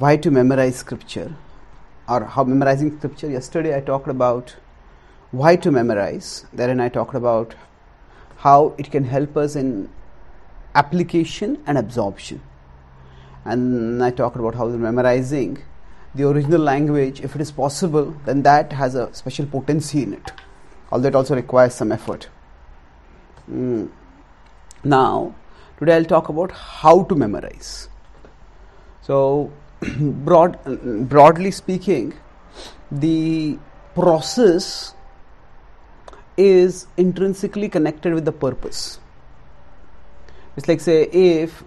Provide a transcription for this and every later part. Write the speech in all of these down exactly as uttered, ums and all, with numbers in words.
why to memorize scripture or how memorizing scripture. Yesterday I talked about why to memorize. Therein I talked about how it can help us in application and absorption. And I talked about how the memorizing the original language, if it is possible, then that has a special potency in it. Although it also requires some effort. Mm. Now, today I'll talk about how to memorize. So, broad, broadly speaking, the process is intrinsically connected with the purpose. It's like, say, if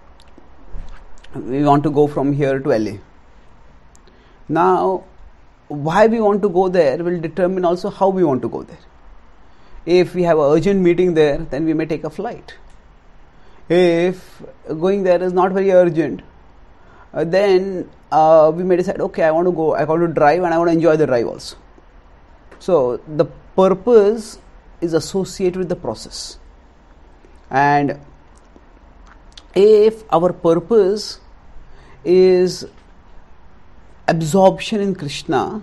we want to go from here to L A. Now, why we want to go there will determine also how we want to go there. If we have an urgent meeting there, then we may take a flight. If going there is not very urgent, uh, then uh, we may decide, okay, I want to go, I want to drive and I want to enjoy the drive also. So, the purpose is associated with the process. And if our purpose is absorption in Krishna,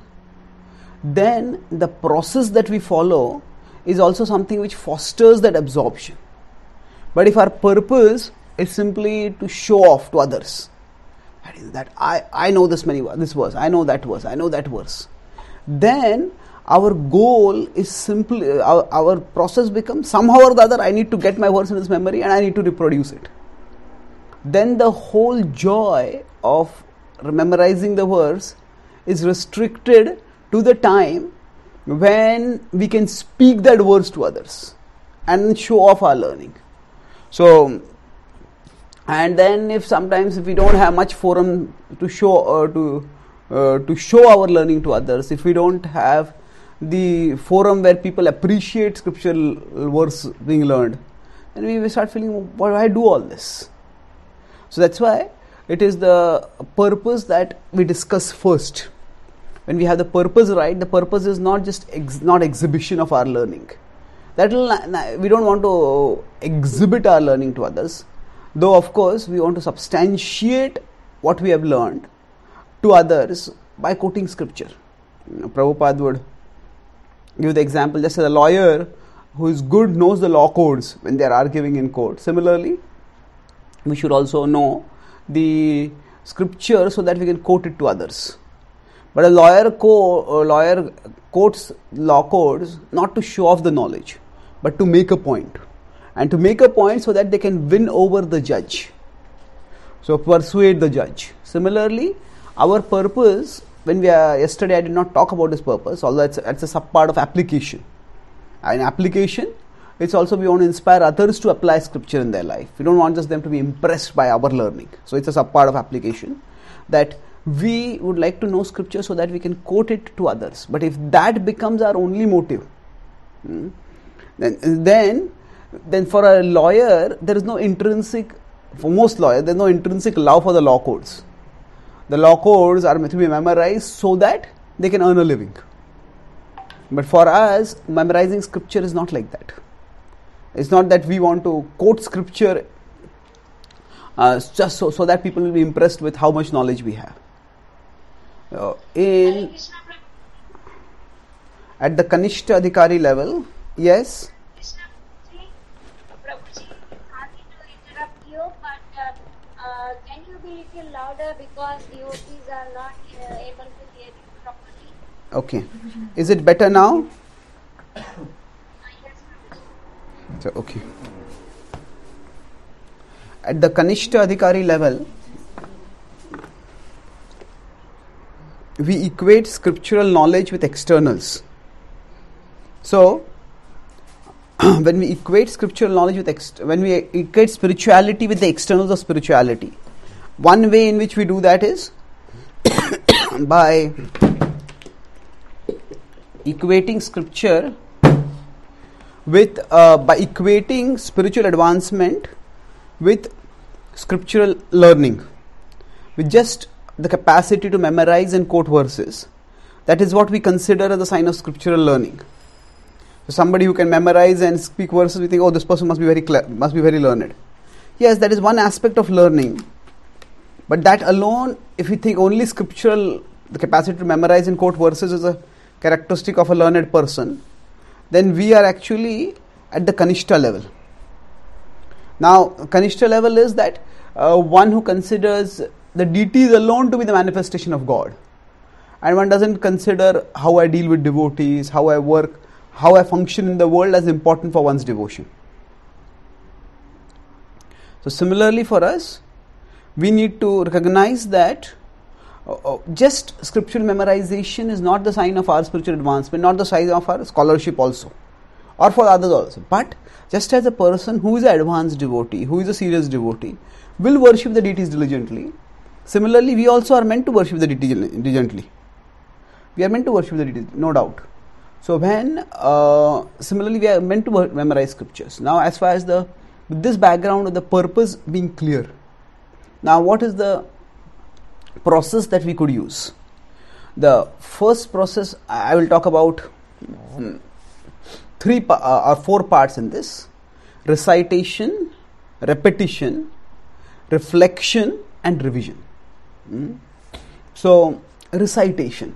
then the process that we follow is also something which fosters that absorption. But if our purpose is simply to show off to others, that is that I, I know this many this verse, I know that verse, I know that verse, then our goal is simply, our, our process becomes somehow or the other, I need to get my verse in this memory and I need to reproduce it. Then the whole joy of memorizing the verse is restricted to the time when we can speak that verse to others and show off our learning. So, and then if sometimes if we don't have much forum to show uh, to uh, to show our learning to others, if we don't have the forum where people appreciate scriptural verse being learned, then we will start feeling, why do I do all this? So that's why it is the purpose that we discuss first. When we have the purpose right, the purpose is not just ex- not exhibition of our learning. That will, we don't want to exhibit our learning to others. Though of course we want to substantiate what we have learned to others by quoting scripture. You know, Prabhupada would give the example, just as a lawyer who is good knows the law codes when they are arguing in court. Similarly, we should also know the scripture so that we can quote it to others. But a lawyer co- a lawyer quotes law codes not to show off the knowledge, but to make a point. And to make a point so that they can win over the judge. So persuade the judge. Similarly, our purpose, when we are, yesterday I did not talk about this purpose, although it's, it's a sub part of application. In application, it's also we want to inspire others to apply scripture in their life. We don't want just them to be impressed by our learning. So it's a sub part of application that we would like to know scripture so that we can quote it to others. But if that becomes our only motive, hmm, then, then then for a lawyer there is no intrinsic, for most lawyers there is no intrinsic love for the law codes. The law codes are meant to be memorized so that they can earn a living. But for us, memorizing scripture is not like that. It's not that we want to quote scripture uh, just so, so that people will be impressed with how much knowledge we have. Uh, in at the Kanishta Adhikari level, yes. Prabhuji, sorry to interrupt you, but uh, uh, can you be a little louder because devotees are not uh, able to hear you properly? Okay. Is it better now? Uh, yes, Prabhuji. So, okay. At the Kanishta Adhikari level, we equate scriptural knowledge with externals. So, when we equate scriptural knowledge with, ex- when we equate spirituality with the externals of spirituality, one way in which we do that is by equating scripture with, uh, by equating spiritual advancement with scriptural learning, with just the capacity to memorize and quote verses. That is what we consider as a sign of scriptural learning. So somebody who can memorize and speak verses, we think, oh, this person must be very cle- must be very learned. Yes, that is one aspect of learning. But that alone, if we think only scriptural, the capacity to memorize and quote verses is a characteristic of a learned person, then we are actually at the Kanishta level. Now, Kanishta level is that uh, one who considers the deities alone to be the manifestation of God. And one doesn't consider how I deal with devotees, how I work, how I function in the world as important for one's devotion. So similarly for us, we need to recognize that uh, just scriptural memorization is not the sign of our spiritual advancement, not the sign of our scholarship also, or for others also. But just as a person who is an advanced devotee, who is a serious devotee, will worship the deities diligently, similarly we also are meant to worship the deities diligently. We are meant to worship the deities, no doubt. So when, uh, similarly we are meant to memorize scriptures. Now as far as the, with this background of the purpose being clear, now what is the process that we could use? The first process, I will talk about hmm, three uh, or four parts in this: recitation, repetition, reflection and revision. Hmm. So recitation,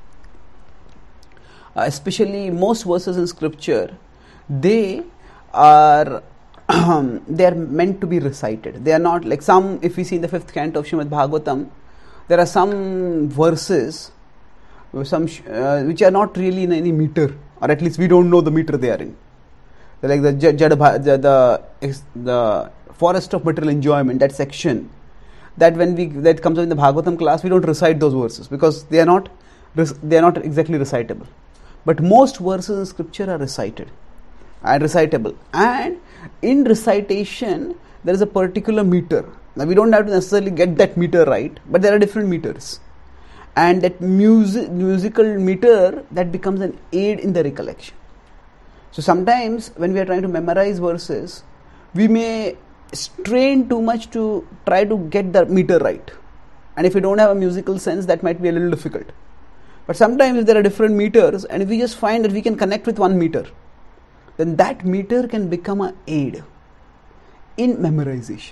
uh, especially most verses in scripture, they are they are meant to be recited. They are not like some, if we see in the fifth canto of Srimad Bhagavatam, there are some verses some uh, which are not really in any meter, or at least we don't know the meter they are in. They're like the Jada, the, the, the forest of material enjoyment, that section, that when we that comes up in the Bhagavatam class, we don't recite those verses because they are not they are not exactly recitable. But most verses in scripture are recited and recitable, and in recitation there is a particular meter. Now we don't have to necessarily get that meter right, but there are different meters, and that music, musical meter, that becomes an aid in the recollection. So sometimes when we are trying to memorize verses, we may strain too much to try to get the meter right, and if we don't have a musical sense, that might be a little difficult. But sometimes if there are different meters, and if we just find that we can connect with one meter, then that meter can become an aid in memorization.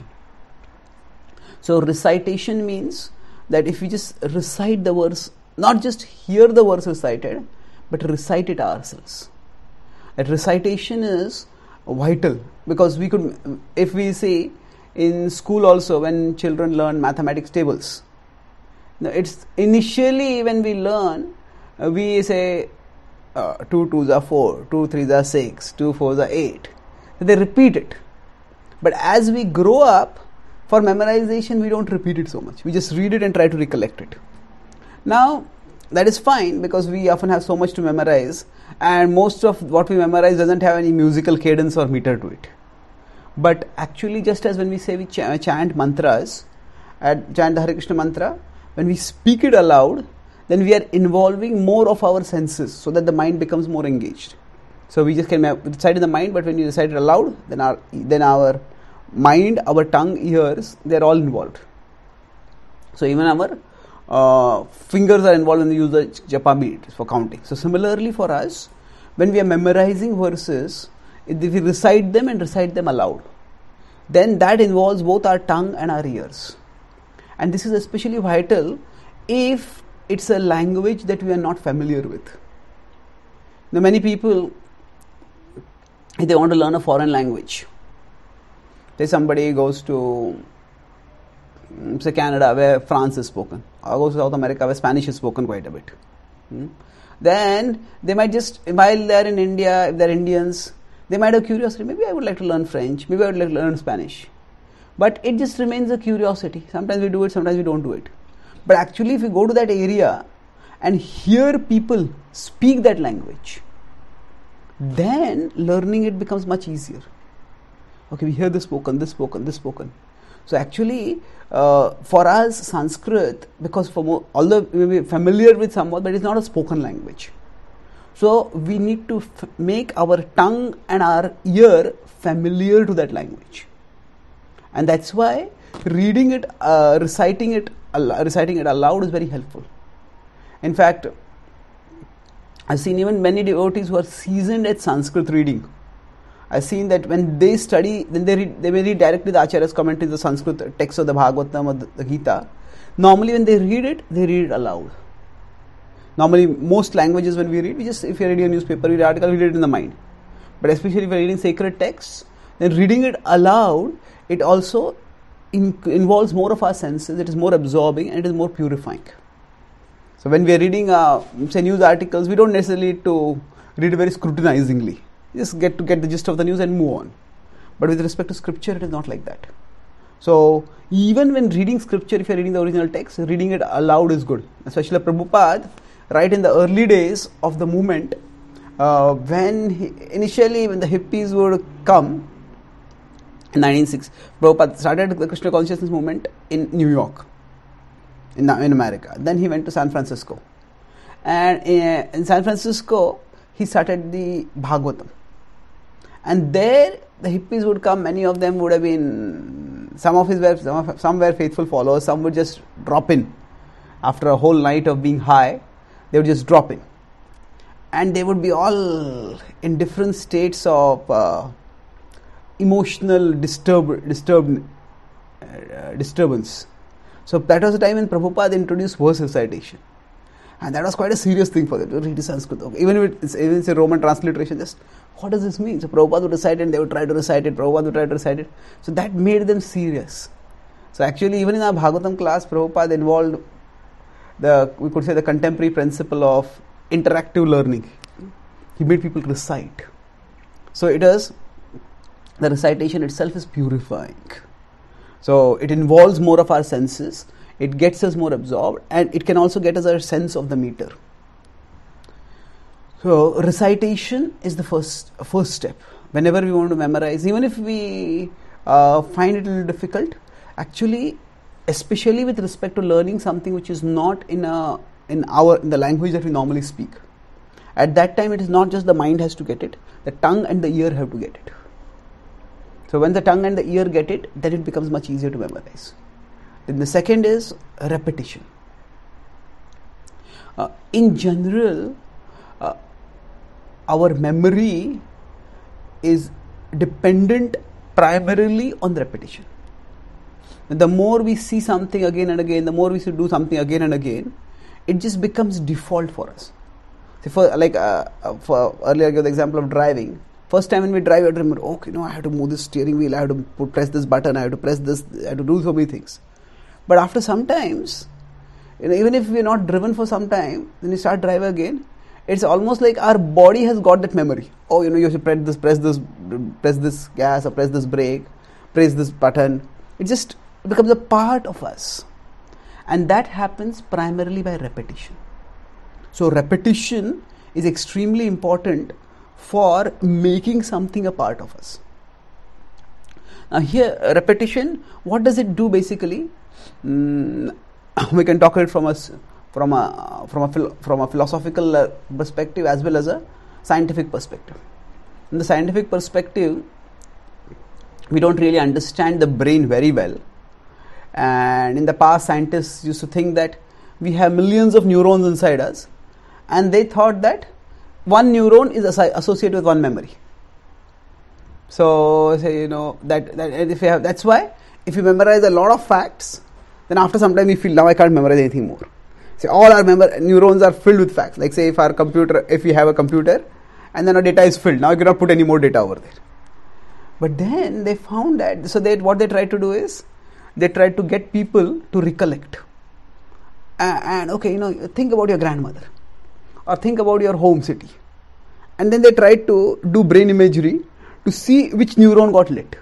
So recitation means that if we just recite the verse, not just hear the verse recited, but recite it ourselves. That recitation is vital, because we could, if we say in school also, when children learn mathematics tables, now it's initially when we learn, uh, we say uh, two twos are four, two threes are six, two fours are eight. So they repeat it. But as we grow up, for memorization, we don't repeat it so much. We just read it and try to recollect it. Now, that is fine, because we often have so much to memorize, and most of what we memorize doesn't have any musical cadence or meter to it. But actually, just as when we say we ch- chant mantras, at chant the Hare Krishna mantra, when we speak it aloud, then we are involving more of our senses, so that the mind becomes more engaged. So we just can recite in the mind, but when you recite it aloud, then our then our mind, our tongue, ears, they are all involved. So even our uh, fingers are involved in the use of japa beads for counting. So similarly for us, when we are memorizing verses, if we recite them and recite them aloud, then that involves both our tongue and our ears. And this is especially vital if it's a language that we are not familiar with. Now many people, if they want to learn a foreign language, say somebody goes to say Canada where France is spoken, or goes to South America where Spanish is spoken quite a bit. Hmm? Then they might just, while they are in India, if they are Indians, they might have curiosity, maybe I would like to learn French, maybe I would like to learn Spanish. But it just remains a curiosity. Sometimes we do it, sometimes we don't do it. But actually if we go to that area and hear people speak that language, then learning it becomes much easier. Okay, we hear this spoken, this spoken, this spoken. So actually, uh, for us, Sanskrit, because for more, although we may be familiar with somewhat, but it's not a spoken language. So we need to f- make our tongue and our ear familiar to that language. And that's why reading it, uh, reciting it, al- reciting it aloud is very helpful. In fact, I've seen even many devotees who are seasoned at Sanskrit reading. I've seen that when they study, when they read, they may read directly the Acharya's commentary, the Sanskrit text of the Bhagavatam or the, the Gita. Normally when they read it, they read it aloud. Normally most languages when we read, we just, if you're reading a newspaper, read an article, we read it in the mind. But especially if you're reading sacred texts, then reading it aloud, it also in, involves more of our senses, it is more absorbing and it is more purifying. So when we are reading, uh, say, news articles, we don't necessarily need to read it very scrutinizingly. Just get to get the gist of the news and move on. But with respect to scripture, it is not like that. So even when reading scripture, if you are reading the original text, reading it aloud is good. Especially Prabhupada, right in the early days of the movement, uh, when he, initially when the hippies would come, in nineteen oh six, Prabhupada started the Krishna consciousness movement in New York, in, in America. Then he went to San Francisco. And in, in San Francisco, he started the Bhagavatam. And there, the hippies would come, many of them would have been, some of his were, some, of, some were faithful followers, some would just drop in. After a whole night of being high, they would just drop in. And they would be all in different states of uh, emotional disturb, disturb, uh, disturbance. So that was the time when Prabhupada introduced verse recitation. And that was quite a serious thing for them to read Sanskrit. Okay. Even if it's, even if it's a Roman transliteration, just what does this mean? So Prabhupada would recite it and they would try to recite it, Prabhupada would try to recite it. So that made them serious. So actually even in our Bhagavatam class, Prabhupada involved the, we could say the contemporary principle of interactive learning. He made people recite. So it is, the recitation itself is purifying. So it involves more of our senses, it gets us more absorbed, and it can also get us a sense of the meter. So recitation is the first first step. Whenever we want to memorize, even if we uh, find it a little difficult, actually, especially with respect to learning something which is not in a in our in the language that we normally speak, at that time it is not just the mind has to get it, the tongue and the ear have to get it. So when the tongue and the ear get it, then it becomes much easier to memorize. Then the second is repetition. Uh, in general, uh, our memory is dependent primarily on the repetition. And the more we see something again and again, the more we should do something again and again, it just becomes default for us. So for like uh, for earlier I gave the example of driving. First time when we drive, I have to remember, okay, no, I have to move this steering wheel, I have to put, press this button, I have to press this, I have to do so many things. But after some times, you know, even if we are not driven for some time, when you start driving again, it's almost like our body has got that memory. Oh, you know, you should press this, press this, press this gas, or press this brake, press this button. It just becomes a part of us. And that happens primarily by repetition. So repetition is extremely important for making something a part of us. Now here, repetition, what does it do basically? Mm, we can talk it from a from a from a from a philosophical perspective as well as a scientific perspective. In the scientific perspective, we don't really understand the brain very well, and in the past, scientists used to think that we have millions of neurons inside us, and they thought that one neuron is associated with one memory. So, say, you know, that, that if you have, that's why if you memorize a lot of facts, then after some time you feel, now I can't memorize anything more. Say, all our member, neurons are filled with facts. Like say if our computer, if we have a computer and then our data is filled, now you cannot put any more data over there. But then they found that, so they, what they tried to do is, they tried to get people to recollect. And, and okay, you know, think about your grandmother. Or think about your home city. And then they tried to do brain imagery to see which neuron got lit.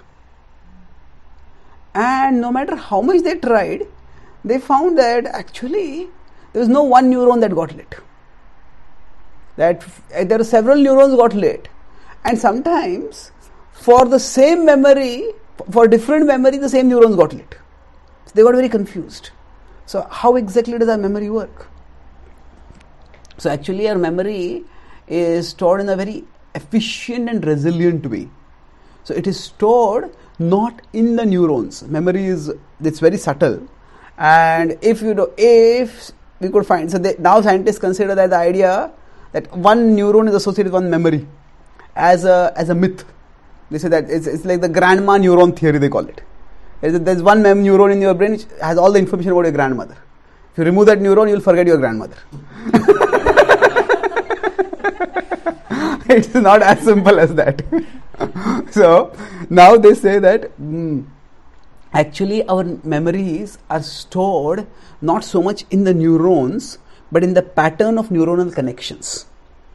And no matter how much they tried, they found that actually there was no one neuron that got lit. That f- there are several neurons got lit. And sometimes for the same memory, for different memory, the same neurons got lit. So they got very confused. So how exactly does our memory work? So actually our memory is stored in a very efficient and resilient way. So it is stored not in the neurons. Memory is, it's very subtle. And if you know, if we could find, so they, now scientists consider that the idea that one neuron is associated with one memory as a, as a myth. They say that it's, it's like the grandma neuron theory, they call it. There's one mem neuron in your brain which has all the information about your grandmother. If you remove that neuron, you will forget your grandmother. It's not as simple as that. So now they say that mm, actually our memories are stored not so much in the neurons, but in the pattern of neuronal connections.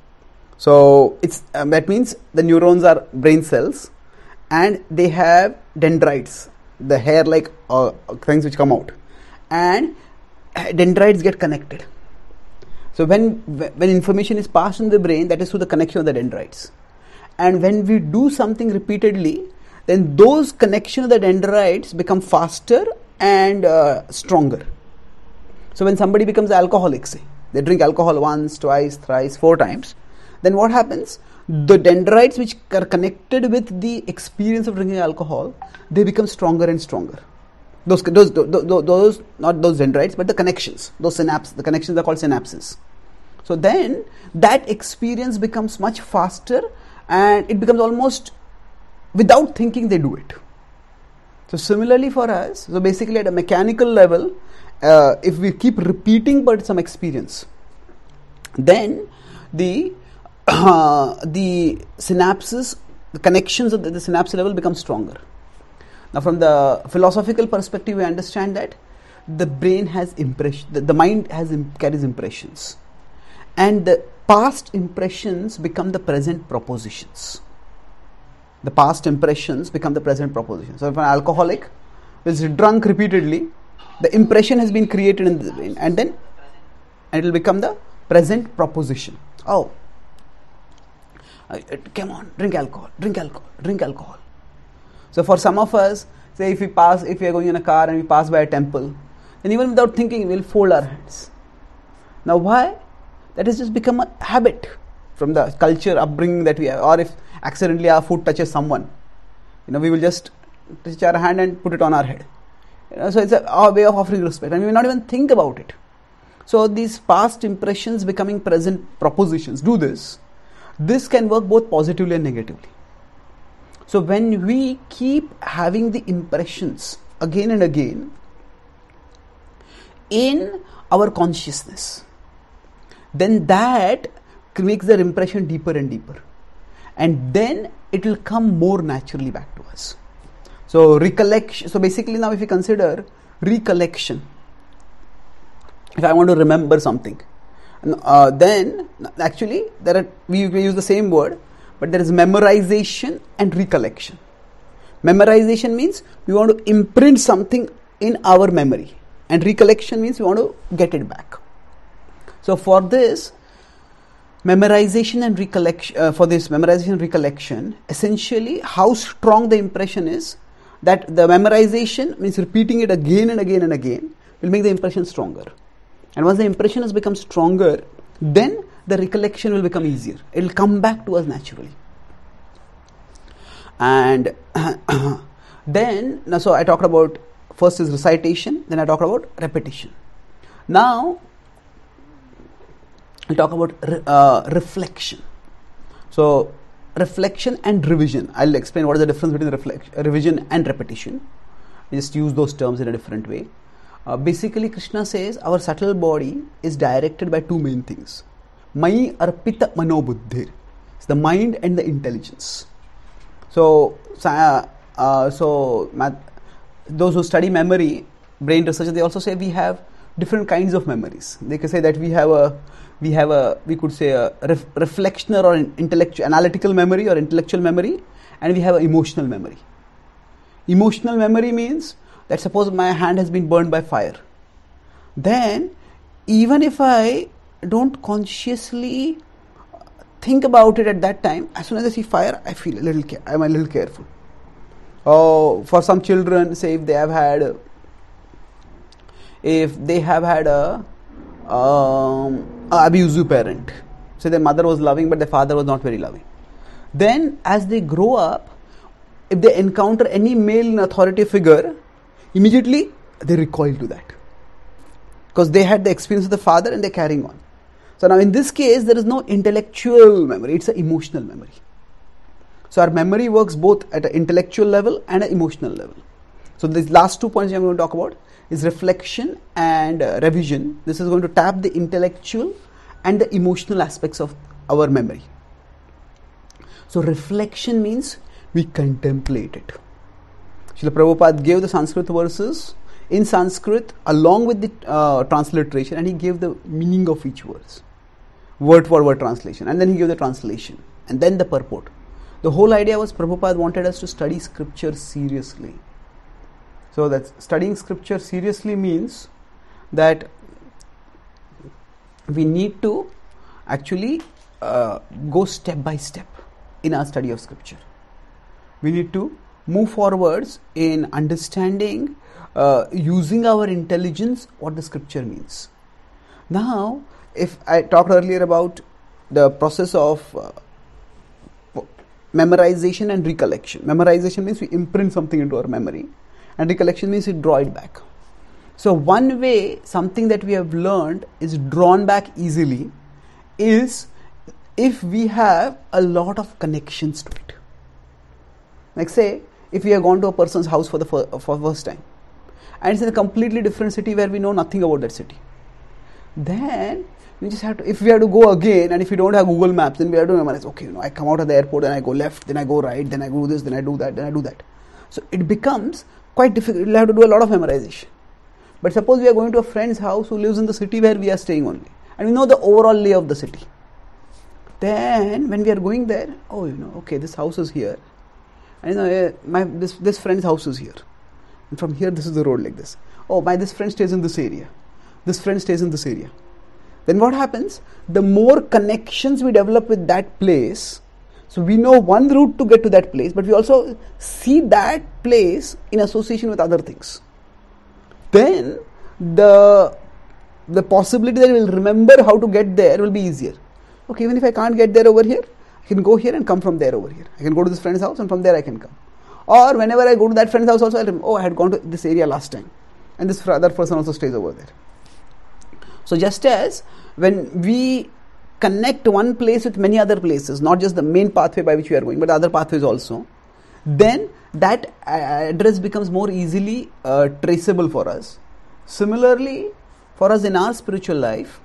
So it's um, that means the neurons are brain cells, and they have dendrites, the hair-like uh, things which come out, and dendrites get connected. So when when information is passed in the brain, that is through the connection of the dendrites. And when we do something repeatedly, then those connections of the dendrites become faster and uh, stronger. So when somebody becomes alcoholic, say, they drink alcohol once, twice, thrice, four times, then what happens? The dendrites which are connected with the experience of drinking alcohol, they become stronger and stronger. Those, those, those, those, not those dendrites, but the connections, those synapses, the connections are called synapses. So then that experience becomes much faster, and it becomes almost without thinking they do it. So similarly for us, so basically at a mechanical level, uh, if we keep repeating but some experience, then the uh, the synapses, the connections at the, the synapse level become stronger. Now from the philosophical perspective, we understand that the brain has impression, the, the mind has carries impressions, and the past impressions become the present propositions. The past impressions become the present propositions. So if an alcoholic is drunk repeatedly, the impression has been created in the brain, and then it will become the present proposition. Oh, uh, come on, drink alcohol, drink alcohol, drink alcohol. So for some of us, say if we pass, if we are going in a car and we pass by a temple, then even without thinking, we will fold our hands. Now why? That has just become a habit from the culture, upbringing that we have. Or if accidentally our foot touches someone, you know, we will just touch our hand and put it on our head. You know, so it's a, our way of offering respect, and we will not even think about it. So these past impressions becoming present propositions do this. This can work both positively and negatively. So when we keep having the impressions again and again in our consciousness, then that makes the impression deeper and deeper, and then it will come more naturally back to us. So recollection. So basically, now if you consider recollection, if I want to remember something, uh, then actually there are we, we use the same word, but there is memorization and recollection. Memorization means we want to imprint something in our memory, and recollection means we want to get it back. So for this memorization and recollection, uh, for this memorization and recollection, essentially how strong the impression is, that the memorization means repeating it again and again and again will make the impression stronger. And once the impression has become stronger, then the recollection will become easier. It will come back to us naturally. And then, so I talked about, first is recitation, then I talked about repetition. Now, we'll talk about uh, reflection. So, reflection and revision. I'll explain what is the difference between reflection, revision and repetition. I just use those terms in a different way. Uh, basically, Krishna says our subtle body is directed by two main things. Mai arpita manobuddhir. It's the mind and the intelligence. So, uh, uh, so math, those who study memory, brain research, they also say we have different kinds of memories. They can say that we have a, we have a, we could say a ref, reflectional or an intellectual, analytical memory or intellectual memory, and we have an emotional memory. Emotional memory means that suppose my hand has been burned by fire, then even if I don't consciously think about it at that time, as soon as I see fire, I feel a little, I'm a little careful. Oh, for some children, say if they have had, if they have had a, um, a abusive parent, say their mother was loving but their father was not very loving, then as they grow up, if they encounter any male authority figure, immediately they recoil to that, because they had the experience of the father and they're carrying on. So now in this case, there is no intellectual memory, it's an emotional memory. So our memory works both at an intellectual level and an emotional level. So these last two points I'm going to talk about is reflection and uh, revision. This is going to tap the intellectual and the emotional aspects of our memory. So reflection means we contemplate it. Srila Prabhupada gave the Sanskrit verses in Sanskrit along with the uh, transliteration, and he gave the meaning of each verse, word for word translation, and then he gave the translation and then the purport. The whole idea was Prabhupada wanted us to study scripture seriously. So that studying scripture seriously means that we need to actually uh, go step by step in our study of scripture. We need to move forwards in understanding, uh, using our intelligence, what the scripture means. Now, if I talked earlier about the process of uh, memorization and recollection. Memorization means we imprint something into our memory, and recollection means we draw it back. So one way something that we have learned is drawn back easily is if we have a lot of connections to it. Like say, if we have gone to a person's house for the fir- for first time, and it's in a completely different city where we know nothing about that city, then we just have to, if we have to go again, and if we don't have Google Maps, then we have to memorize, okay, you know, I come out of the airport, then I go left, then I go right, then I do this, then I do that, then I do that. So it becomes quite difficult. We'll have to do a lot of memorization. But suppose we are going to a friend's house who lives in the city where we are staying only, and we know the overall lay of the city. Then when we are going there, oh, you know, okay, this house is here, and you know, my this this friend's house is here, and from here this is the road like this. Oh, my this friend stays in this area, this friend stays in this area. Then what happens? The more connections we develop with that place, so we know one route to get to that place, but we also see that place in association with other things. Then the the possibility that we will remember how to get there will be easier. Okay, even if I can't get there over here, I can go here and come from there over here. I can go to this friend's house and from there I can come. Or whenever I go to that friend's house also, I'll remember, oh, I had gone to this area last time, and this other person also stays over there. So just as when we connect one place with many other places, not just the main pathway by which we are going, but other pathways also, then that address becomes more easily uh, traceable for us. Similarly, for us in our spiritual life,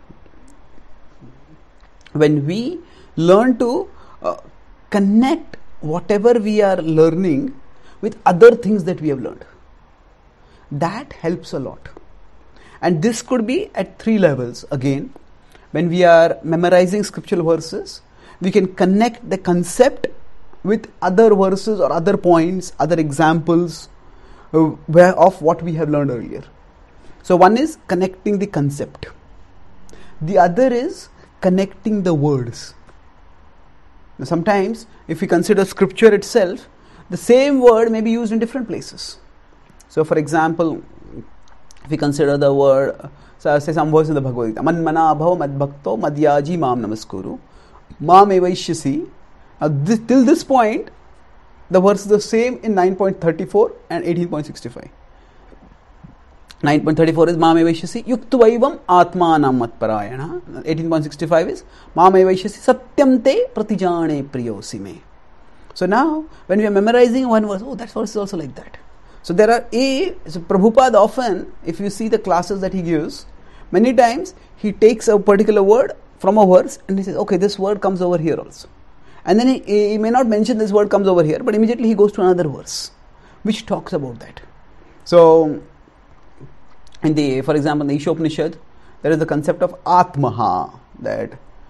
when we learn to uh, connect whatever we are learning with other things that we have learned, that helps a lot. And this could be at three levels. Again, when we are memorizing scriptural verses, we can connect the concept with other verses or other points, other examples uh, where of what we have learned earlier. So one is connecting the concept. The other is connecting the words. Now sometimes, if we consider scripture itself, the same word may be used in different places. So for example, if we consider the word, so say some verse in the Bhagavad Gita, Manmana bhava madbhakto madhyaji mam namaskuru mam evaishyasi. Now this, till this point, the verse is the same in nine point thirty-four and eighteen point sixty-five. nine point thirty-four is mam evaishyasi yuktavaivam atmanam matparayana. eighteen point sixty-five is mam evaishyasi satyam te pratijane priyosi me. So now, when we are memorizing one verse, oh, that verse is also like that. So there are a, so Prabhupada often, if you see the classes that he gives, many times he takes a particular word from a verse and he says, okay, this word comes over here also. And then he, he may not mention this word comes over here, but immediately he goes to another verse, which talks about that. So, in the, for example, in the Ishopanishad, there is the concept of Atmaha, that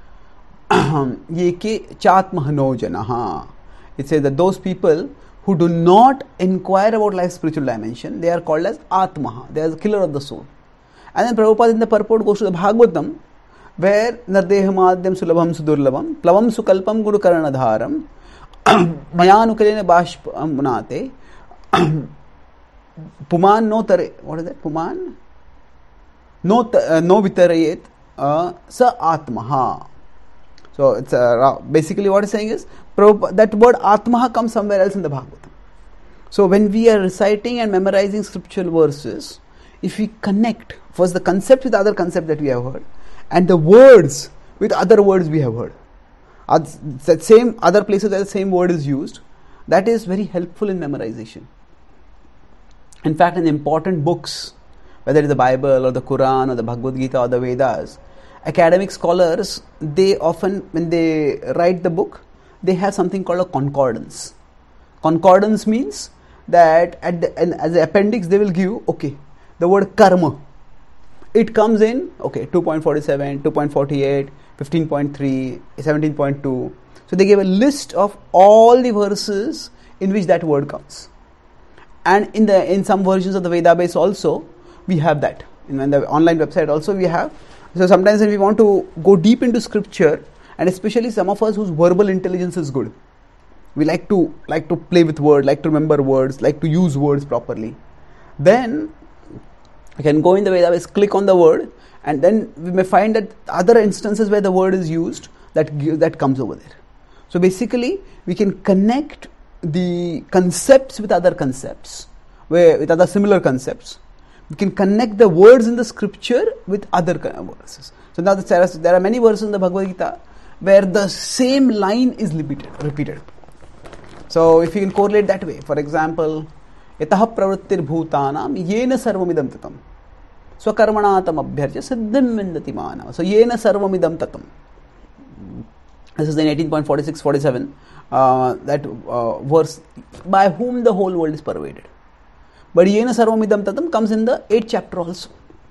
Yeke Chatmahano Janaha. It says that those people who do not inquire about life's spiritual dimension, they are called as Atmaha. They are the killer of the soul. And then Prabhupada in the purport goes to the Bhagavatam, where Nardehamadhyam Sulabham Sudurlabham, Plavam Sukalpam Guru Karanadharam, Mayanukalena Bashpamunate, Puman no Tare, what is that? Puman? No, uh, no Vitarayet, uh, Sa Atmaha. So it's uh, basically what it's saying is, that word Atmaha comes somewhere else in the Bhagavatam. So when we are reciting and memorizing scriptural verses, if we connect first the concept with other concept that we have heard, and the words with other words we have heard, that same other places where the same word is used, that is very helpful in memorization. In fact, in important books, whether it's the Bible or the Quran or the Bhagavad Gita or the Vedas, academic scholars, they often, when they write the book, they have something called a concordance. Concordance means that at the, and as the appendix they will give, okay, the word karma. It comes in, okay, two point four seven, two point four eight, fifteen point three, seventeen point two. So they give a list of all the verses in which that word comes. And in the in some versions of the Vedabase also, we have that. In the online website also we have. So sometimes when we want to go deep into scripture, and especially some of us whose verbal intelligence is good, we like to like to play with words, like to remember words, like to use words properly, then you can go in the Vedabase, click on the word, and then we may find that other instances where the word is used, that that comes over there. So basically, we can connect the concepts with other concepts, where with other similar concepts. We can connect the words in the scripture with other verses. So now there are, there are many verses in the Bhagavad Gita where the same line is repeated. repeated. So if you can correlate that way, for example, yataha pravrittir bhutanam yena sarvamidam tatam swakarmanatam abhyarcha siddhim vindati manava. So yena sarvamidam tatam. This is in eighteen point four six forty-seven, uh, that uh, verse, by whom the whole world is pervaded. But yena sarvamidam tatam comes in the eighth chapter also,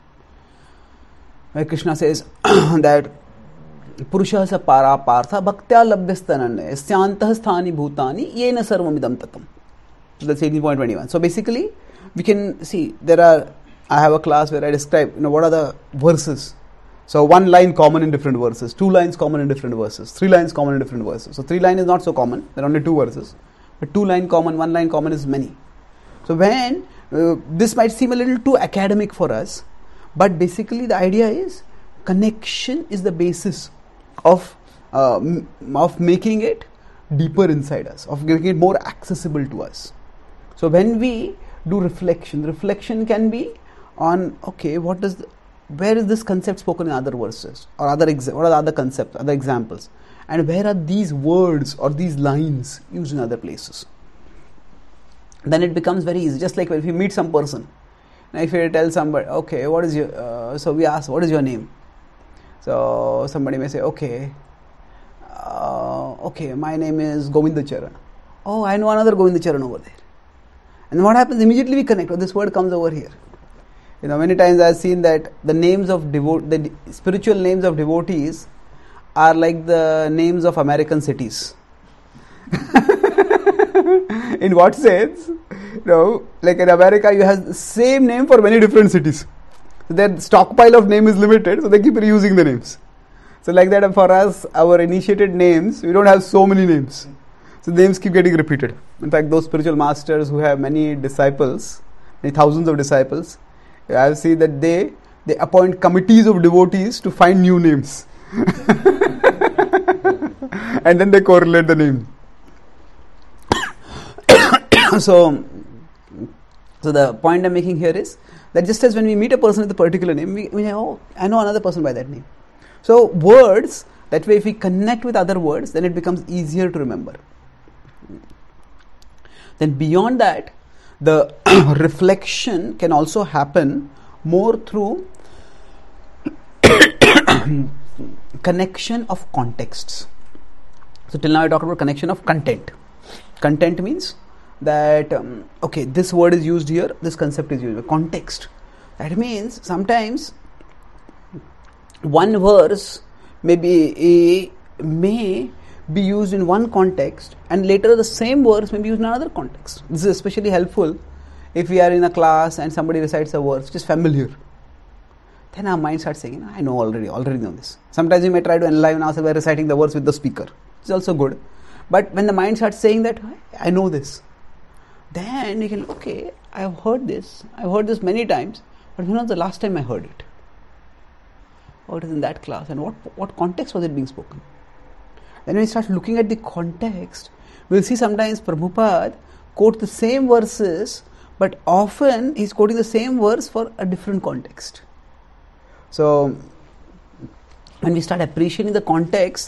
where Krishna says that Purusha sa para partha bhaktya labhyastananya yasyantaha sthani bhutani yena sarvamidam tatam. So that's eighteen point twenty-one. So basically, we can see there are, I have a class where I describe, you know, what are the verses. So one line common in different verses, two lines common in different verses, three lines common in different verses. So three line is not so common, there are only two verses. But two line common, one line common is many. So when, uh, this might seem a little too academic for us, but basically the idea is connection is the basis of, uh, m- of making it deeper inside us, of making it more accessible to us. So when we do reflection, reflection can be on, okay, what does the, where is this concept spoken in other verses, or other exa- what are the other concepts, other examples, and where are these words or these lines used in other places. Then it becomes very easy. Just like if you meet some person, now if you tell somebody, okay, what is your, uh, so we ask, what is your name? So somebody may say, okay, uh, okay, my name is Govindacharan. Oh, I know another Govindacharan over there. And what happens? Immediately we connect. Oh, this word comes over here. You know, many times I have seen that the names of devo- the de- spiritual names of devotees are like the names of American cities. In what sense? You know, like in America, you have the same name for many different cities. So their stockpile of name is limited, so they keep reusing the names. So like that, for us, our initiated names, we don't have so many names. So the names keep getting repeated. In fact, those spiritual masters who have many disciples, many thousands of disciples, I have seen that they, they appoint committees of devotees to find new names. And then they correlate the name. so, so the point I'm making here is that just as when we meet a person with a particular name, we, we know, oh, I know another person by that name. So words, that way if we connect with other words, then it becomes easier to remember. Then beyond that, the reflection can also happen more through connection of contexts. So till now I talked about connection of content. Content means that, um, okay, this word is used here, this concept is used. Context. That means sometimes one verse may be, a, may be used in one context, and later the same verse may be used in another context. This is especially helpful if we are in a class and somebody recites a verse which is familiar. Then our mind starts saying, I know already, already know this. Sometimes we may try to enliven ourselves by reciting the verse with the speaker. It's also good. But when the mind starts saying that, I know this, then you can, okay, I have heard this. I've heard this many times, but when was the last time I heard it? Oh, it is in that class. And what, what context was it being spoken? Then when we start looking at the context, we'll see sometimes Prabhupada quote the same verses, but often he's quoting the same verse for a different context. So when we start appreciating the context,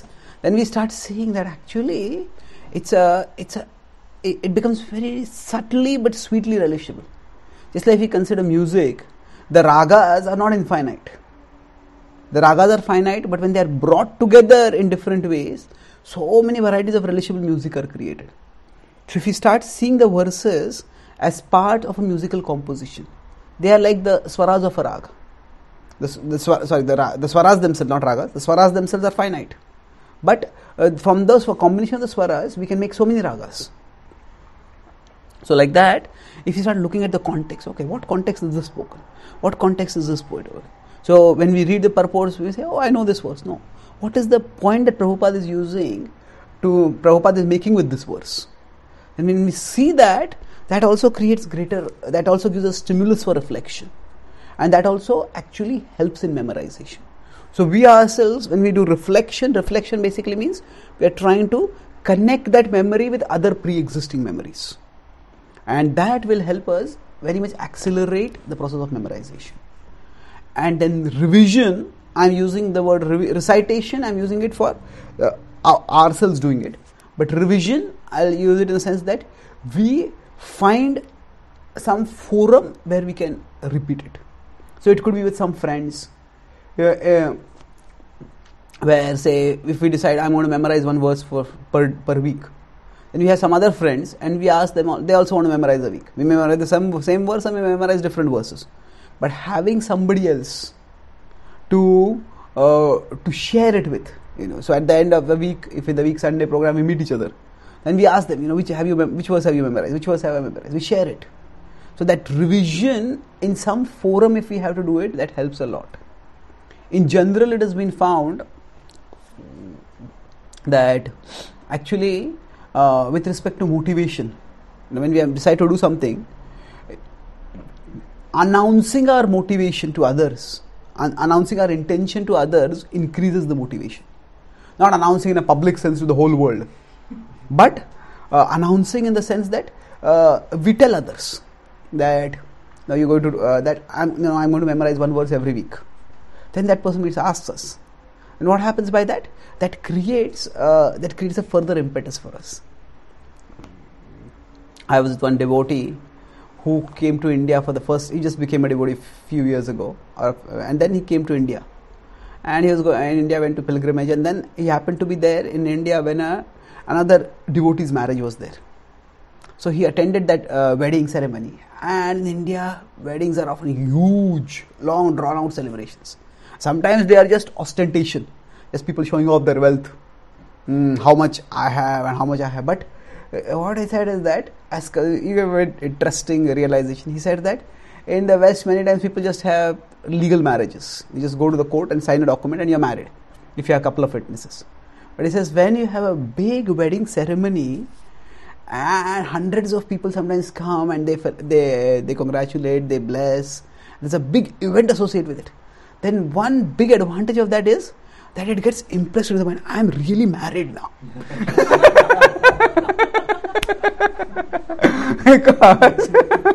then we start seeing that actually it's a, it's a, it, it becomes very subtly but sweetly relishable. Just like if we consider music, the ragas are not infinite. The ragas are finite, but when they are brought together in different ways, so many varieties of relishable music are created. So if you start seeing the verses as part of a musical composition, they are like the swaras of a raga. The, the, sorry, the, the swaras themselves, not ragas, the swaras themselves are finite. But uh, from those, for combination of the swaras, we can make so many ragas. So like that, if you start looking at the context, okay, what context is this spoken? What context is this poet? So when we read the purports, we say, oh, I know this verse. No. What is the point that Prabhupada is using to, Prabhupada is making with this verse? And when we see that, that also creates greater, that also gives us stimulus for reflection. And that also actually helps in memorization. So we ourselves, when we do reflection, reflection basically means we are trying to connect that memory with other pre-existing memories. And that will help us very much accelerate the process of memorization. And then revision, I am using the word revi- recitation, I am using it for uh, ourselves doing it. But revision, I will use it in the sense that we find some forum where we can repeat it. So it could be with some friends, uh, uh, where say if we decide I'm going to memorize one verse for per, per week, then we have some other friends and we ask them, all, they also want to memorize a week. We memorize the same, same verse and we memorize different verses. But having somebody else to uh, to share it with, you know, so at the end of the week, if in the week Sunday program we meet each other, then we ask them, you know, which have you mem- which verse have you memorized, which verse have I memorized, we share it. So that revision in some forum, if we have to do it, that helps a lot. In general, it has been found that actually uh, with respect to motivation, you know, when we have decided to do something, announcing our motivation to others, un- announcing our intention to others increases the motivation. Not announcing in a public sense to the whole world, but uh, announcing in the sense that uh, we tell others that now you're going to uh, that I'm you know I'm going to memorize one verse every week. Then that person asks us, and what happens by that? That creates uh, that creates a further impetus for us. I was with one devotee who came to India for the first. He just became a devotee a few years ago, or, and then he came to India, and he was going. In India, went to pilgrimage, and then he happened to be there in India when a, another devotee's marriage was there. So he attended that uh, wedding ceremony, and in India, weddings are often huge, long, drawn-out celebrations. Sometimes they are just ostentation, just people showing off their wealth, mm, how much I have and how much I have. But uh, what he said is that, as you have an interesting realization, he said that in the West, many times people just have legal marriages. You just go to the court and sign a document and you're married, if you have a couple of witnesses. But he says, when you have a big wedding ceremony, and hundreds of people sometimes come and they they they congratulate, they bless. There's a big event associated with it. Then one big advantage of that is that it gets impressed with the mind. I'm really married now. Because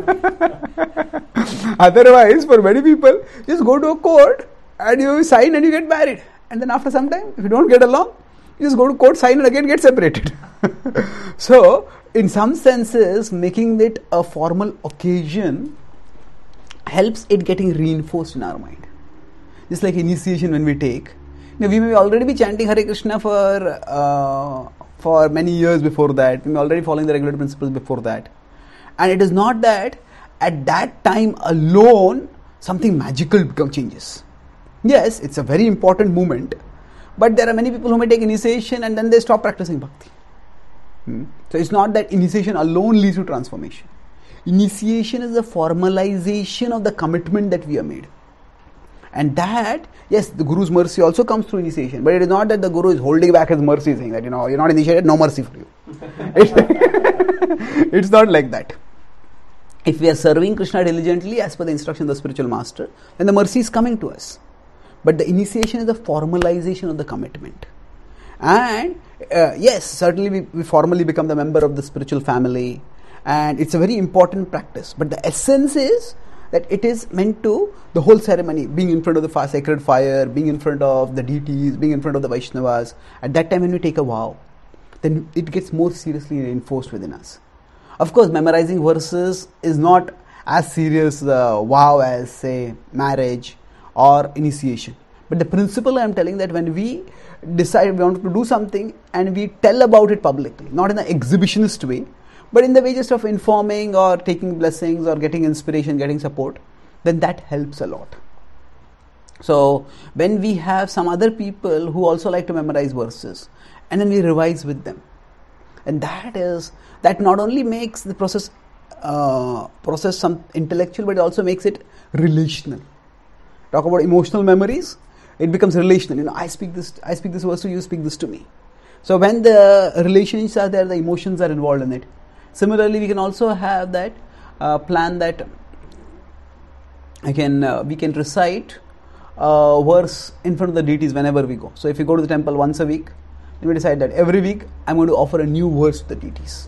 otherwise, for many people, just go to a court and you sign and you get married. And then after some time, if you don't get along, you just go to court, sign and again get separated. So, in some senses, making it a formal occasion helps it getting reinforced in our mind. Just like initiation when we take. You know, we may already be chanting Hare Krishna for uh, for many years before that. We may already following the regular principles before that. And it is not that at that time alone something magical become changes. Yes, it's a very important moment. But there are many people who may take initiation and then they stop practicing bhakti. Hmm. So it's not that initiation alone leads to transformation. Initiation is the formalization of the commitment that we have made. And that, yes, the Guru's mercy also comes through initiation. But it is not that the Guru is holding back his mercy, saying that, you know, you're not initiated, no mercy for you. it's, it's not like that. If we are serving Krishna diligently as per the instruction of the spiritual master, then the mercy is coming to us. But the initiation is the formalization of the commitment. And uh, yes, certainly we, we formally become the member of the spiritual family, and it's a very important practice. But the essence is that it is meant to, the whole ceremony, being in front of the sacred fire, being in front of the deities, being in front of the Vaishnavas, at that time when we take a vow, then it gets more seriously reinforced within us. Of course, memorizing verses is not as serious uh, vow as, say, marriage or initiation. But the principle I am telling, that when we decide we want to do something and we tell about it publicly, not in an exhibitionist way, but in the way just of informing or taking blessings or getting inspiration, getting support, then that helps a lot. So when we have some other people who also like to memorize verses, and then we revise with them, and that is, that not only makes the process uh, process some intellectual, but it also makes it relational. Talk about emotional memories, it becomes relational. You know, I speak this, I speak this verse to you, speak this to me. So when the relations are there, the emotions are involved in it. Similarly, we can also have that uh, plan that I can uh, we can recite a verse in front of the deities whenever we go. So if we go to the temple once a week, then we decide that every week I'm going to offer a new verse to the deities.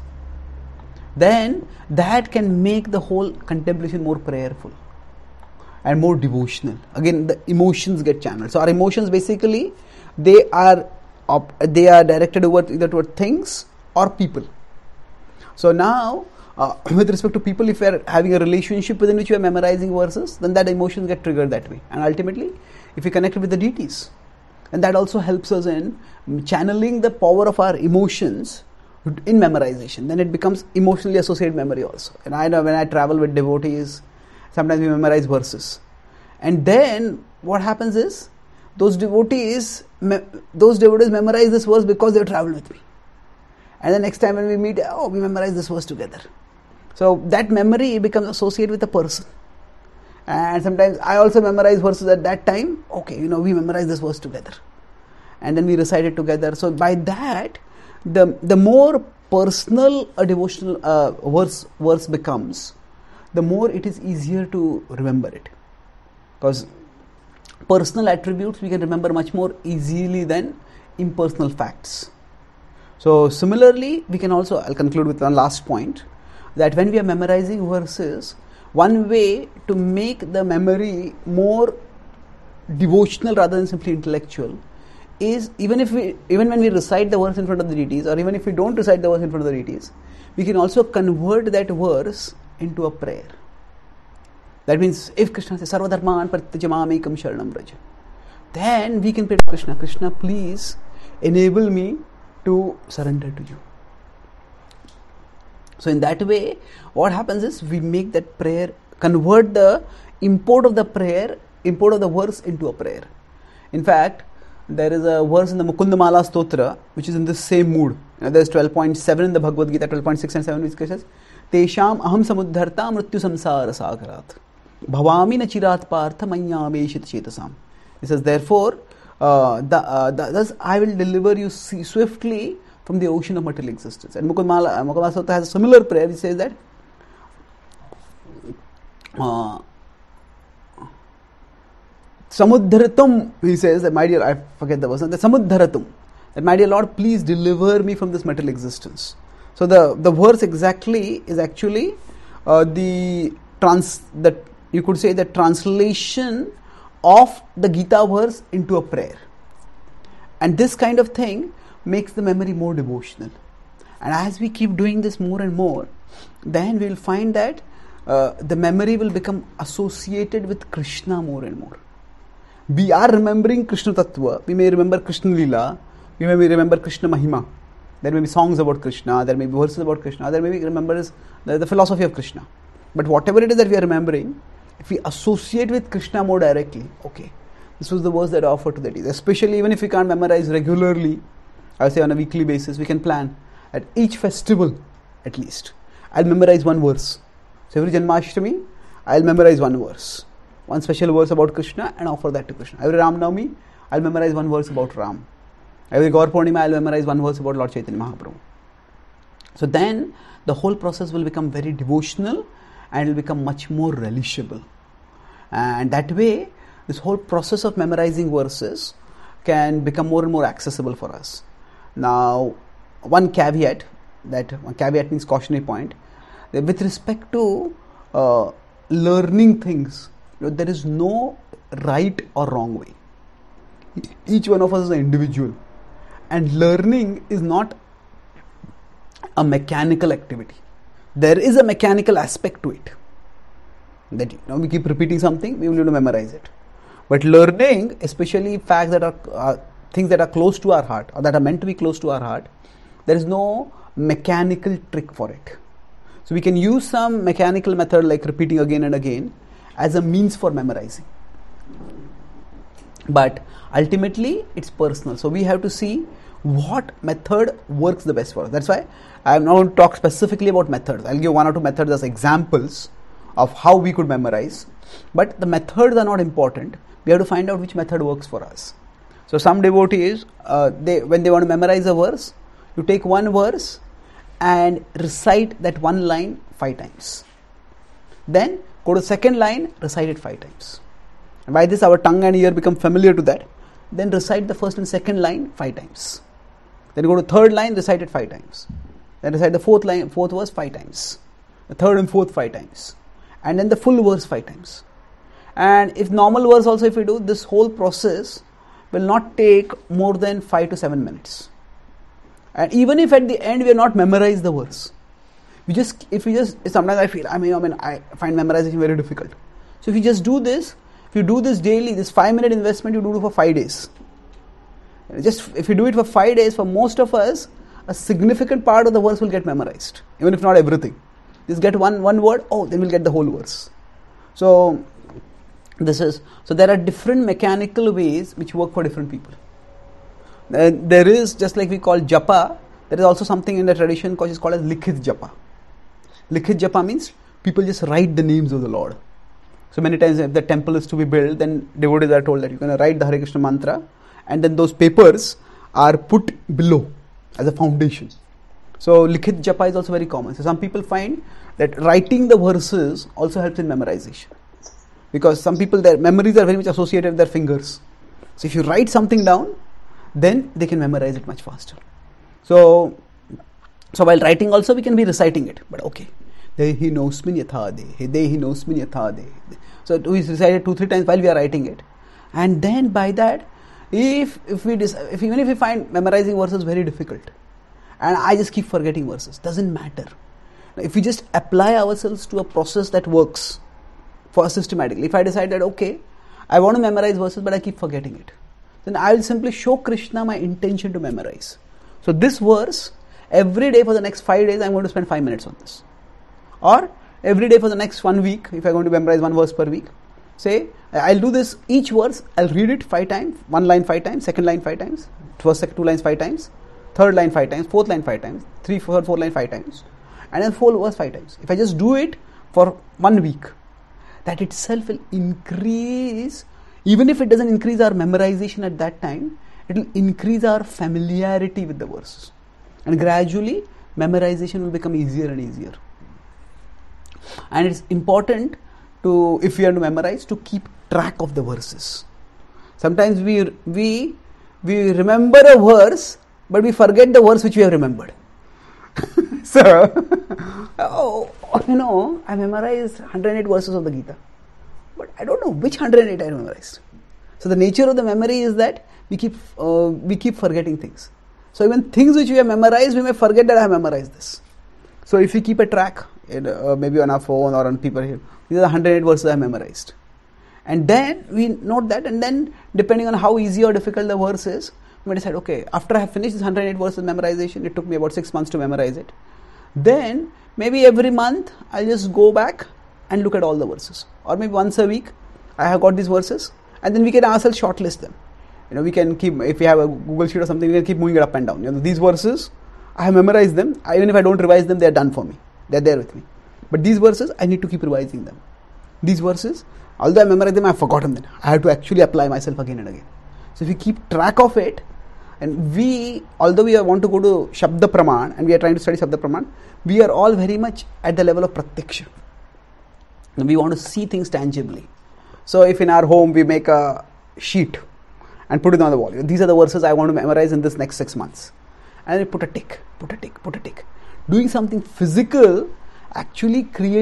Then that can make the whole contemplation more prayerful and more devotional. Again, the emotions get channeled. So our emotions basically, they are op- they are directed toward either toward things or people. So now, uh, with respect to people, if you are having a relationship within which you are memorizing verses, then that emotions get triggered that way. And ultimately, if you connect with the deities, and that also helps us in channeling the power of our emotions in memorization, then it becomes emotionally associated memory also. And I know when I travel with devotees, sometimes we memorize verses. And then what happens is, those devotees, me- those devotees memorize this verse because they have traveled with me. And the next time when we meet, oh, we memorize this verse together. So that memory becomes associated with a person. And sometimes I also memorize verses at that time. Okay, you know, we memorize this verse together. And then we recite it together. So by that, the the more personal a devotional uh, verse, verse becomes, the more it is easier to remember it. Because personal attributes we can remember much more easily than impersonal facts. So similarly, we can also, I'll conclude with one last point, that when we are memorizing verses, one way to make the memory more devotional rather than simply intellectual is, even if we, even when we recite the verse in front of the deities, or even if we don't recite the verse in front of the deities, we can also convert that verse into a prayer. That means, if Krishna says, Sarva dharman parityajamamekam sharanam vraja, then we can pray to Krishna, Krishna, please enable me to surrender to you. So in that way, what happens is, we make that prayer, convert the import of the prayer, import of the verse into a prayer. In fact, there is a verse in the Mukundamala Stotra which is in this same mood. You know, there is twelve point seven in the Bhagavad Gita, twelve point six and seven, which says, Tesham aham samudharta mrityu samsara sagarat bhavami na chirat partha manyameshit chetasam. It says, therefore, uh, the, uh, the, thus I will deliver you swiftly from the ocean of material existence. And Mukundamala Mukundamala Stotra has a similar prayer which says that uh, Samudharatum, he says that, my dear, I forget the verse, that Samudharatum, that my dear Lord, please deliver me from this material existence. So the, the verse exactly is actually uh, the trans, that you could say the translation of the Gita verse into a prayer. And this kind of thing makes the memory more devotional. And as we keep doing this more and more, then we will find that uh, the memory will become associated with Krishna more and more. We are remembering Krishna Tattva, we may remember Krishna Leela, we may remember Krishna Mahima. There may be songs about Krishna, there may be verses about Krishna, there may be remembers the, the philosophy of Krishna. But whatever it is that we are remembering, if we associate with Krishna more directly, okay, this was the verse that I offered to the deities. Especially even if we can't memorize regularly, I would say on a weekly basis, we can plan at each festival at least, I'll memorize one verse. So every Janmashtami, I'll memorize one verse. One special verse about Krishna and offer that to Krishna. Every Ram Navami, I'll memorize one verse about Ram. Every Gaur Purnima, I'll memorize one verse about Lord Chaitanya Mahaprabhu. So then, the whole process will become very devotional and it will become much more relishable. And that way, this whole process of memorizing verses can become more and more accessible for us. Now, one caveat, that one caveat means cautionary point, that with respect to uh, learning things, you know, there is no right or wrong way. Each one of us is an individual, and learning is not a mechanical activity. There is a mechanical aspect to it. That, you know, we keep repeating something, we will need to memorize it. But learning, especially facts that are uh, things that are close to our heart, or that are meant to be close to our heart, there is no mechanical trick for it. So we can use some mechanical method like repeating again and again as a means for memorizing. But ultimately, it's personal. So we have to see what method works the best for us. That's why I am not going to talk specifically about methods. I'll give one or two methods as examples of how we could memorize. But the methods are not important. We have to find out which method works for us. So some devotees, uh, they when they want to memorize a verse, you take one verse and recite that one line five times. Then go to the second line, recite it five times. And by this, our tongue and ear become familiar to that. Then recite the first and second line five times. Then go to third line, recite it five times. Then recite the fourth line, fourth verse five times. The third and fourth five times. And then the full verse five times. And if normal verse also, if we do, this whole process will not take more than five to seven minutes. And even if at the end we are not memorized the verse, we just, if we just, sometimes I feel, I mean, I mean, I find memorization very difficult. So if you just do this, if you do this daily, this five minute investment, you do it for five days. Just if you do it for five days, for most of us, a significant part of the verse will get memorized, even if not everything. Just get one one word, oh, then we'll get the whole verse. So this is so there are different mechanical ways which work for different people. Uh, there is, just like we call japa, there is also something in the tradition which is called as likhit japa. Likhit japa means people just write the names of the Lord. So many times if the temple is to be built, then devotees are told that you're going to write the Hare Krishna mantra, and then those papers are put below as a foundation. So likhit japa is also very common. So some people find that writing the verses also helps in memorization, because some people, their memories are very much associated with their fingers. So if you write something down, then they can memorize it much faster. So, so while writing also we can be reciting it, but okay. Dehi nosmin yathade, Dehi nosmin yathade. So we recite it two, three times while we are writing it. And then by that, if if we dis- if even if we find memorizing verses very difficult, and I just keep forgetting verses, doesn't matter. If we just apply ourselves to a process that works for us systematically. If I decide that, okay, I want to memorize verses but I keep forgetting it, then I will simply show Krishna my intention to memorize. So this verse, every day for the next five days, I'm going to spend five minutes on this. Or every day for the next one week, if I'm going to memorize one verse per week, say, I'll do this, each verse, I'll read it five times, one line five times, second line five times, first, second, two lines five times, third line five times, fourth line five times, three, four, four line five times, and then full verse five times. If I just do it for one week, that itself will increase, even if it doesn't increase our memorization at that time, it will increase our familiarity with the verses. And gradually, memorization will become easier and easier. And it's important to, if we are to memorize, to keep track of the verses. Sometimes we we we remember a verse, but we forget the verse which we have remembered. So, oh, you know, I memorized one hundred eight verses of the Gita, but I don't know which one hundred eight I memorized. So the nature of the memory is that we keep uh, we keep forgetting things. So even things which we have memorized, we may forget that I have memorized this. So if we keep a track, in, uh, maybe on our phone or on paper here, these are the one hundred eight verses I have memorized. And then we note that, and then depending on how easy or difficult the verse is, we may decide, okay, after I have finished this one hundred eight verses memorization, it took me about six months to memorize it. Then maybe every month I'll just go back and look at all the verses. Or maybe once a week I have got these verses, and then we can ourselves shortlist them. You know, we can keep, if we have a Google sheet or something, we can keep moving it up and down. You know, these verses, I have memorized them. I, even if I don't revise them, they are done for me. They are there with me. But these verses, I need to keep revising them. These verses, although I memorized them, I have forgotten them. I have to actually apply myself again and again. So if we keep track of it, and we, although we want to go to Shabda Praman, and we are trying to study Shabda Praman, we are all very much at the level of Pratyaksha. And we want to see things tangibly. So if in our home we make a sheet and put it on the wall, these are the verses I want to memorize in this next six months. And we put a tick, put a tick, put a tick. Doing something physical actually creates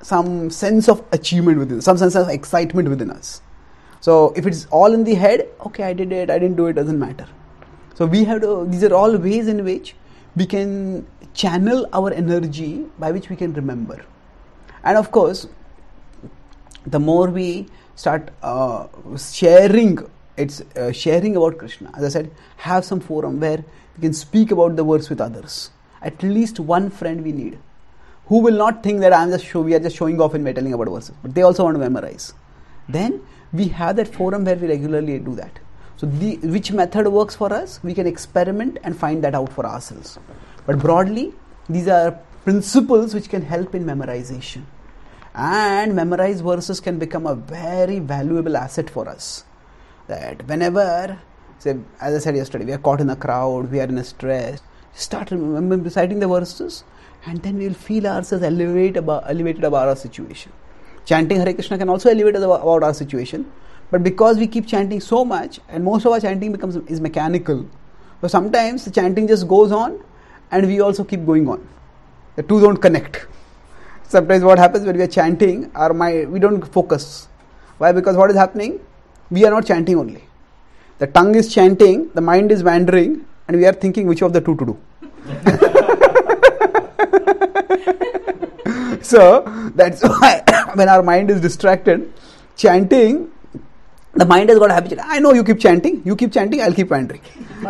some sense of achievement within us, some sense of excitement within us. So if it's all in the head, okay, I did it, I didn't do it, doesn't matter. So we have to, these are all ways in which we can channel our energy by which we can remember. And of course, the more we start uh, sharing, it's uh, sharing about Krishna. As I said, have some forum where we can speak about the verse with others. At least one friend we need, who will not think that I'm just show, we are just showing off and we're telling about verses, but they also want to memorize. Then we have that forum where we regularly do that. So the, which method works for us, we can experiment and find that out for ourselves. But broadly, these are principles which can help in memorization. And memorized verses can become a very valuable asset for us. That whenever, say, as I said yesterday, we are caught in a crowd, we are in a stress, start reciting the verses, and then we will feel ourselves elevate about, elevated about our situation. Chanting Hare Krishna can also elevate us about, about our situation, but because we keep chanting so much, and most of our chanting becomes is mechanical, so sometimes the chanting just goes on, and we also keep going on. The two don't connect. Sometimes what happens when we are chanting, our mind, we don't focus. Why? Because what is happening? We are not chanting only. The tongue is chanting, the mind is wandering, and we are thinking which of the two to do. So that's why when our mind is distracted, chanting, the mind has got a habit. I know you keep chanting, you keep chanting, I'll keep wandering.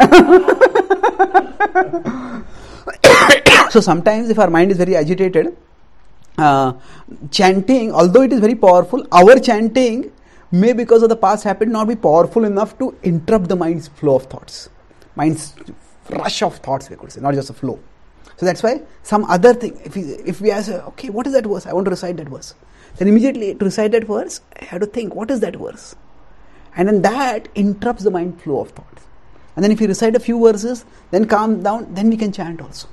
So sometimes if our mind is very agitated, uh, chanting, although it is very powerful, our chanting may, because of the past habit, not be powerful enough to interrupt the mind's flow of thoughts. Mind's rush of thoughts, we could say, not just a flow. So that's why some other thing, if we, if we ask, okay, what is that verse? I want to recite that verse. Then immediately to recite that verse, I have to think, what is that verse? And then that interrupts the mind flow of thoughts. And then if you recite a few verses, then calm down, then we can chant also.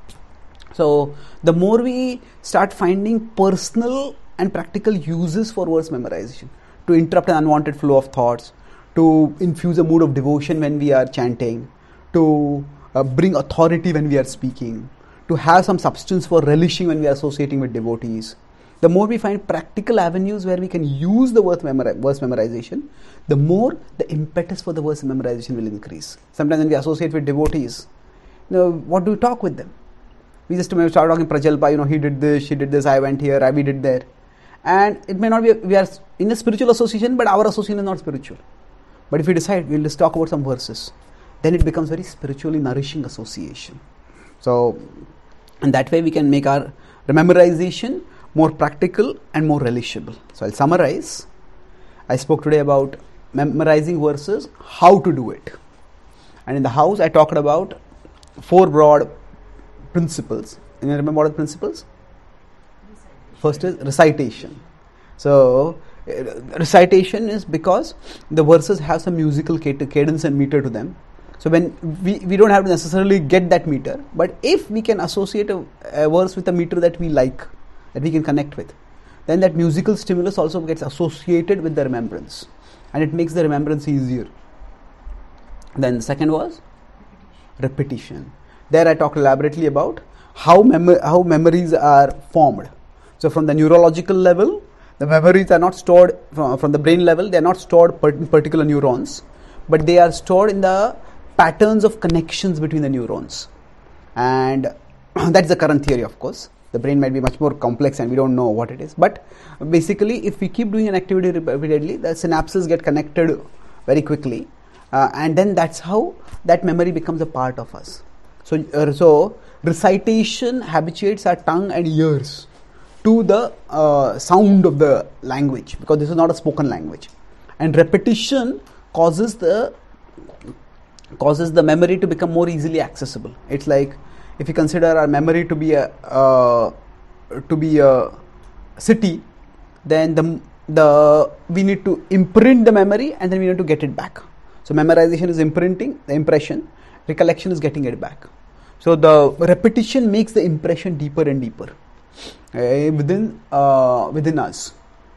So the more we start finding personal and practical uses for verse memorization, to interrupt an unwanted flow of thoughts, to infuse a mood of devotion when we are chanting, to uh, bring authority when we are speaking, to have some substance for relishing when we are associating with devotees. The more we find practical avenues where we can use the verse, memori- verse memorization, the more the impetus for the verse memorization will increase. Sometimes when we associate with devotees, you know, what do we talk with them? We just start talking Prajalpa, you know, he did this, she did this, I went here, I we did there. And it may not be, we are in a spiritual association, but our association is not spiritual. But if we decide, we'll just talk about some verses, then it becomes very spiritually nourishing association. So, and that way we can make our memorization more practical and more relishable. So I'll summarize. I spoke today about memorizing verses, how to do it. And in the house, I talked about four broad principles. And you remember what are the principles? First is recitation. So, uh, recitation is because the verses have some musical cadence and meter to them. So, when we, we don't have to necessarily get that meter, but if we can associate a, a verse with a meter that we like, that we can connect with, then that musical stimulus also gets associated with the remembrance, and it makes the remembrance easier. Then the second was repetition. There I talked elaborately about how mem- how memories are formed. So from the neurological level, the memories are not stored from, from the brain level, they are not stored per- in particular neurons, but they are stored in the patterns of connections between the neurons. And that's the current theory, of course. The brain might be much more complex and we don't know what it is. But basically, if we keep doing an activity repeatedly, the synapses get connected very quickly. Uh, and then that's how that memory becomes a part of us. So, uh, so recitation habituates our tongue and ears to the uh, sound of the language, because this is not a spoken language. And repetition causes the causes the memory to become more easily accessible. It's like if you consider our memory to be a uh, to be a city, then the the we need to imprint the memory and then we need to get it back. So memorization is imprinting the impression, recollection is getting it back. So the repetition makes the impression deeper and deeper uh, within uh, within us.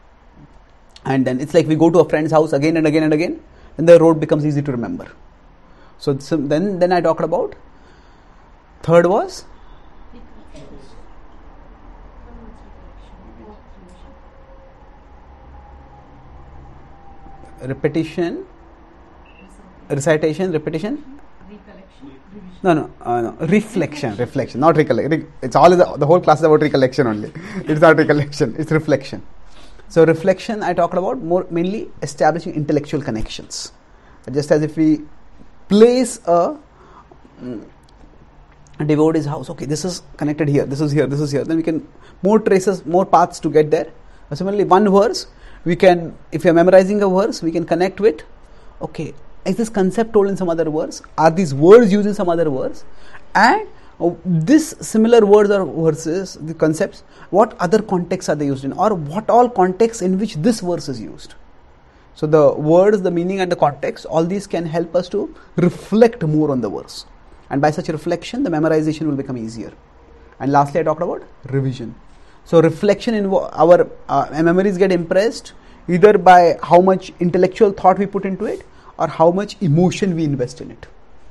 And then it's like we go to a friend's house again and again and again, and the road becomes easy to remember. So, so then then I talked about third was repetition, recitation, repetition. No, no, uh, no. Reflection, reflection, not recollection. It's all the, the whole class is about recollection only. It's not recollection. It's reflection. So reflection, I talked about more mainly establishing intellectual connections. Just as if we place a, a devotee's house. Okay, this is connected here. This is here. This is here. Then we can more traces, more paths to get there. Similarly, one verse we can, if we are memorizing a verse, we can connect with. Okay. Is this concept told in some other verse? Are these words used in some other verse? And uh, this similar words or verses, the concepts, what other contexts are they used in? Or what all contexts in which this verse is used? So the words, the meaning and the context, all these can help us to reflect more on the verse. And by such a reflection, the memorization will become easier. And lastly, I talked about revision. So reflection in our uh, memories get impressed either by how much intellectual thought we put into it, or how much emotion we invest in it.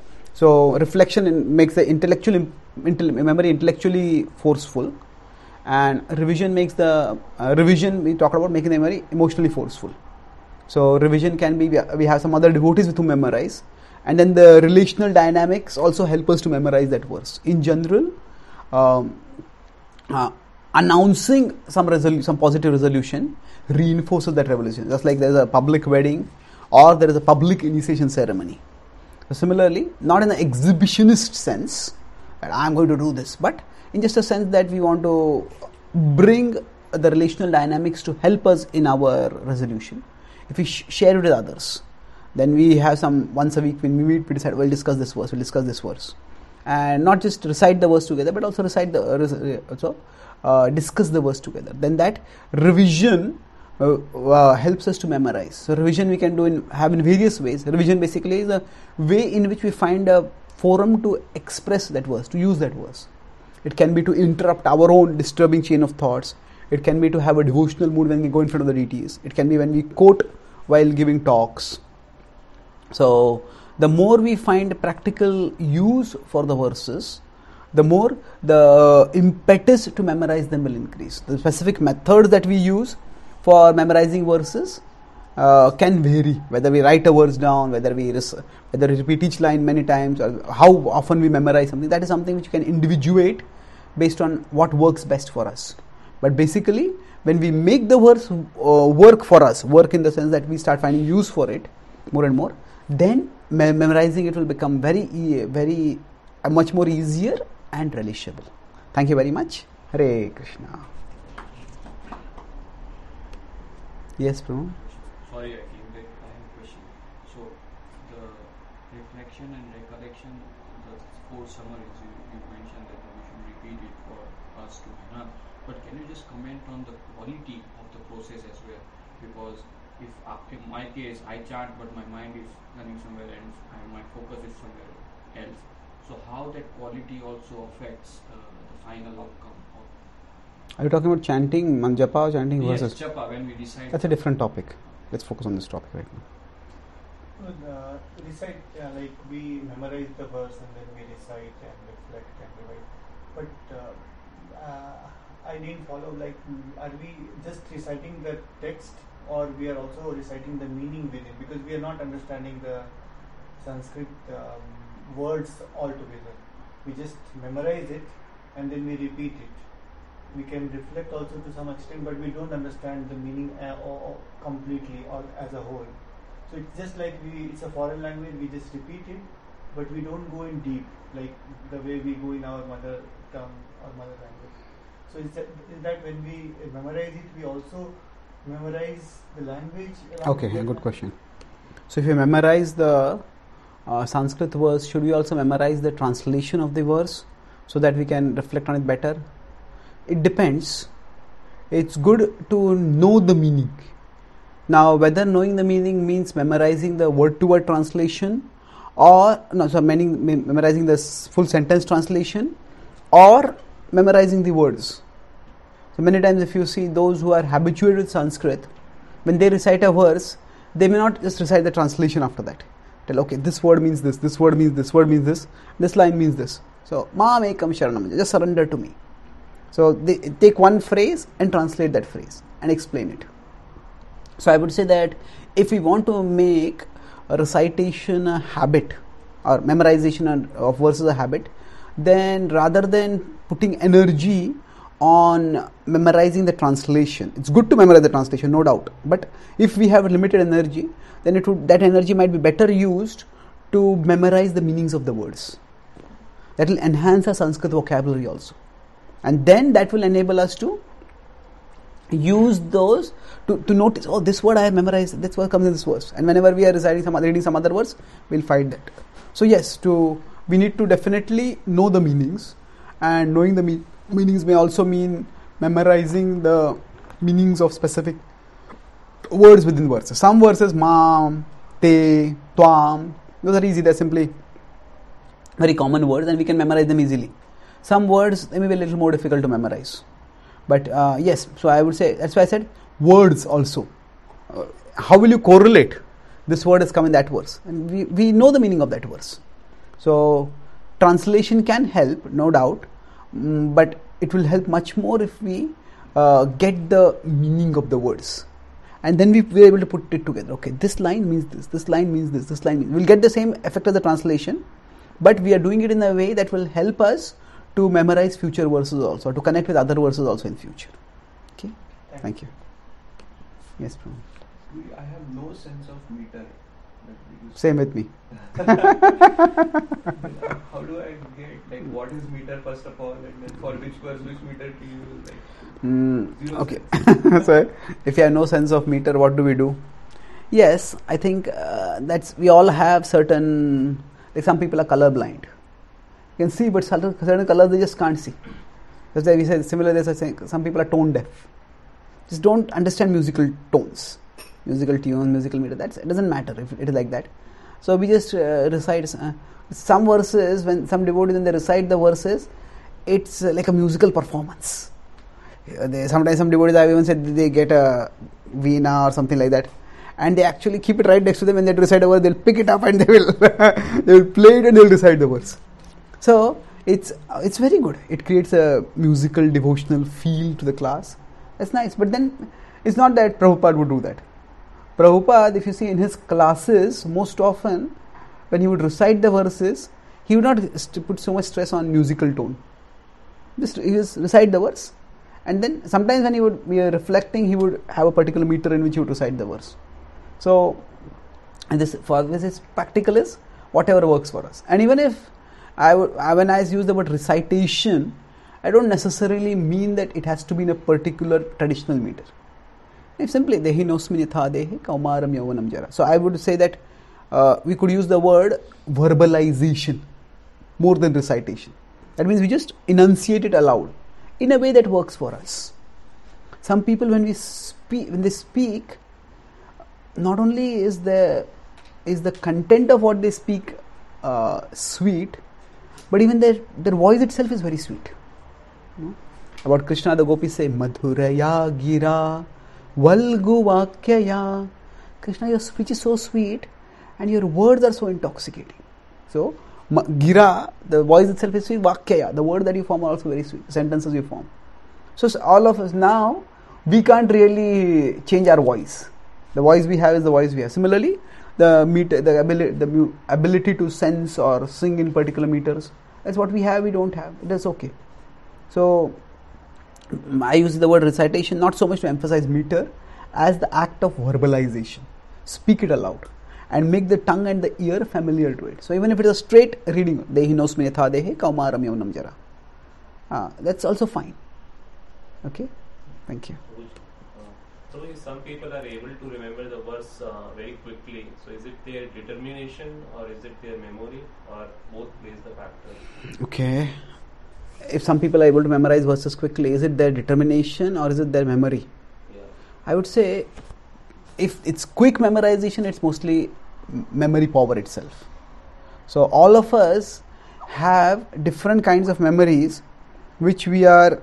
So reflection in makes the intellectual intel, memory intellectually forceful, and revision makes the uh, revision we talked about making the memory emotionally forceful. So revision can be, we have some other devotees with whom memorize, and then the relational dynamics also help us to memorize that verse. In general, um, uh, announcing some resolu- some positive resolution reinforces that resolution. Just like there is a public wedding, or there is a public initiation ceremony. So similarly, not in an exhibitionist sense that I am going to do this, but in just a sense that we want to bring the relational dynamics to help us in our resolution. If we sh- share it with others, then we have some, once a week when we meet, we decide, we'll discuss this verse, we'll discuss this verse. And not just recite the verse together, but also recite the, uh, also uh, discuss the verse together. Then that revision Uh, uh, helps us to memorize. So revision we can do in have in various ways. Revision basically is a way in which we find a forum to express that verse, to use that verse. It can be to interrupt our own disturbing chain of thoughts. It can be to have a devotional mood when we go in front of the deities. It can be when we quote while giving talks. So the more we find practical use for the verses, the more the impetus to memorize them will increase. The specific methods that we use for memorizing verses uh, can vary, whether we write a verse down, whether we res- whether we repeat each line many times, or how often we memorize something. That is something which can individuate based on what works best for us. But basically, when we make the verse uh, work for us, work in the sense that we start finding use for it more and more, then me- memorizing it will become very, e- very uh, much more easier and relishable. Thank you very much. Hare Krishna. Yes, Prabhu. Sorry, I came back. I have a question. So, the reflection and recollection, the four summaries you, you mentioned that we should repeat it for us to enhance. But can you just comment on the quality of the process as well? Because if uh, in my case I chant, but my mind is running somewhere and, and my focus is somewhere else. So, how that quality also affects uh, the final outcome? Are you talking about chanting, manjapa or chanting yes, verses? Japa, when we decide. That's a different topic. Let's focus on this topic right now. Well, uh, recite, uh, like we memorize the verse and then we recite and reflect and revise. But uh, uh, I didn't follow, like, are we just reciting the text or we are also reciting the meaning within? Because we are not understanding the Sanskrit um, words altogether. We just memorize it and then we repeat it. We can reflect also to some extent, but we don't understand the meaning uh, or, or completely or as a whole. So it's just like we, it's a foreign language, we just repeat it, but we don't go in deep, like the way we go in our mother tongue or mother language. So is that, is that when we memorize it, we also memorize the language? Okay, good language? Question. So if we memorize the uh, Sanskrit verse, should we also memorize the translation of the verse so that we can reflect on it better? It depends. It's good to know the meaning. Now, whether knowing the meaning means memorizing the word-to-word translation, or no, so meaning memorizing the full sentence translation, or memorizing the words. So many times, if you see those who are habituated with Sanskrit, when they recite a verse, they may not just recite the translation after that. Tell, okay, this word means this, this word means this, word means this, this line means this. So, Maam ekam sharanam, just surrender to me. So they take one phrase and translate that phrase and explain it. So I would say that if we want to make a recitation a habit or memorization of verses a habit, then rather than putting energy on memorizing the translation, it's good to memorize the translation, no doubt, but if we have limited energy, then it would, that energy might be better used to memorize the meanings of the words. That will enhance our Sanskrit vocabulary also, and then that will enable us to use those to, to notice, oh, this word I have memorized, that's what comes in this verse, and whenever we are reciting some reading some other words, we'll find that. So yes, to we need to definitely know the meanings, and knowing the me- meanings may also mean memorizing the meanings of specific words within verses. Some verses, mam, te, twam, those are easy, they're simply very common words and we can memorize them easily. Some words, they may be a little more difficult to memorize. But uh, yes, so I would say, that's why I said words also. Uh, how will you correlate? This word has come in that verse. And we, we know the meaning of that verse. So translation can help, no doubt, um, but it will help much more if we uh, get the meaning of the words. And then we were able to put it together. Okay, this line means this, this line means this, this line means. We'll get the same effect as the translation, but we are doing it in a way that will help us to memorize future verses also, to connect with other verses also in future. Okay, thank, thank you. Yes, Prabhu. I have no sense of meter. Same with me. How do I get, like, what is meter first of all, and then for which verse, which meter to use? Like, Mm, okay. So if you have no sense of meter, what do we do? Yes, I think uh, that's we all have certain, like some people are color blind. You can see, but certain, certain colors they just can't see. Just like we said, similarly, as I say, some people are tone deaf. Just don't understand musical tones, musical tunes, musical meter. That's it doesn't matter if it is like that. So we just uh, recite uh, some verses. When some devotees when they recite the verses, it's uh, like a musical performance. They, sometimes some devotees have even said they get a veena or something like that, and they actually keep it right next to them. When they recite a verse, they'll pick it up and they will they will play it and they'll recite the verse. So it's it's very good. It creates a musical devotional feel to the class. That's nice. But then it's not that Prabhupada would do that. Prabhupada, if you see in his classes, most often when he would recite the verses, he would not put so much stress on musical tone. Just he just recite the verse. And then sometimes when he would be reflecting, he would have a particular meter in which he would recite the verse. So, and this for this is practical is whatever works for us. And even if I would, when I use the word recitation, I don't necessarily mean that it has to be in a particular traditional meter. If simply dehi nosmi yatha dehi kaumaram yauvanam jara. So I would say that uh, we could use the word verbalization more than recitation. That means we just enunciate it aloud in a way that works for us. Some people, when we speak, when they speak, not only is the is the content of what they speak uh, sweet, but even their their voice itself is very sweet. You know? About Krishna, the gopis say Madhuraya Gira Valgu Vakyaya. Krishna, your speech is so sweet, and your words are so intoxicating. So Gira, the voice itself is sweet. Vakyaya, the word that you form are also very sweet. Sentences you form. So, so all of us now, we can't really change our voice. The voice we have is the voice we have. Similarly, the meter, the ability, the ability to sense or sing in particular meters, that's what we have. We don't have. It is okay. So I use the word recitation not so much to emphasize meter as the act of verbalization. Speak it aloud and make the tongue and the ear familiar to it. So even if it is a straight reading, Dehi nosmi yatha dehi kaumaram yauvanam jara, ah, that's also fine. Okay, thank you. So some people are able to remember the verse uh, very quickly. So is it their determination or is it their memory, or both plays the factor? Okay. If some people are able to memorize verses quickly, is it their determination or is it their memory? Yeah. I would say if it's quick memorization, it's mostly memory power itself. So all of us have different kinds of memories which we are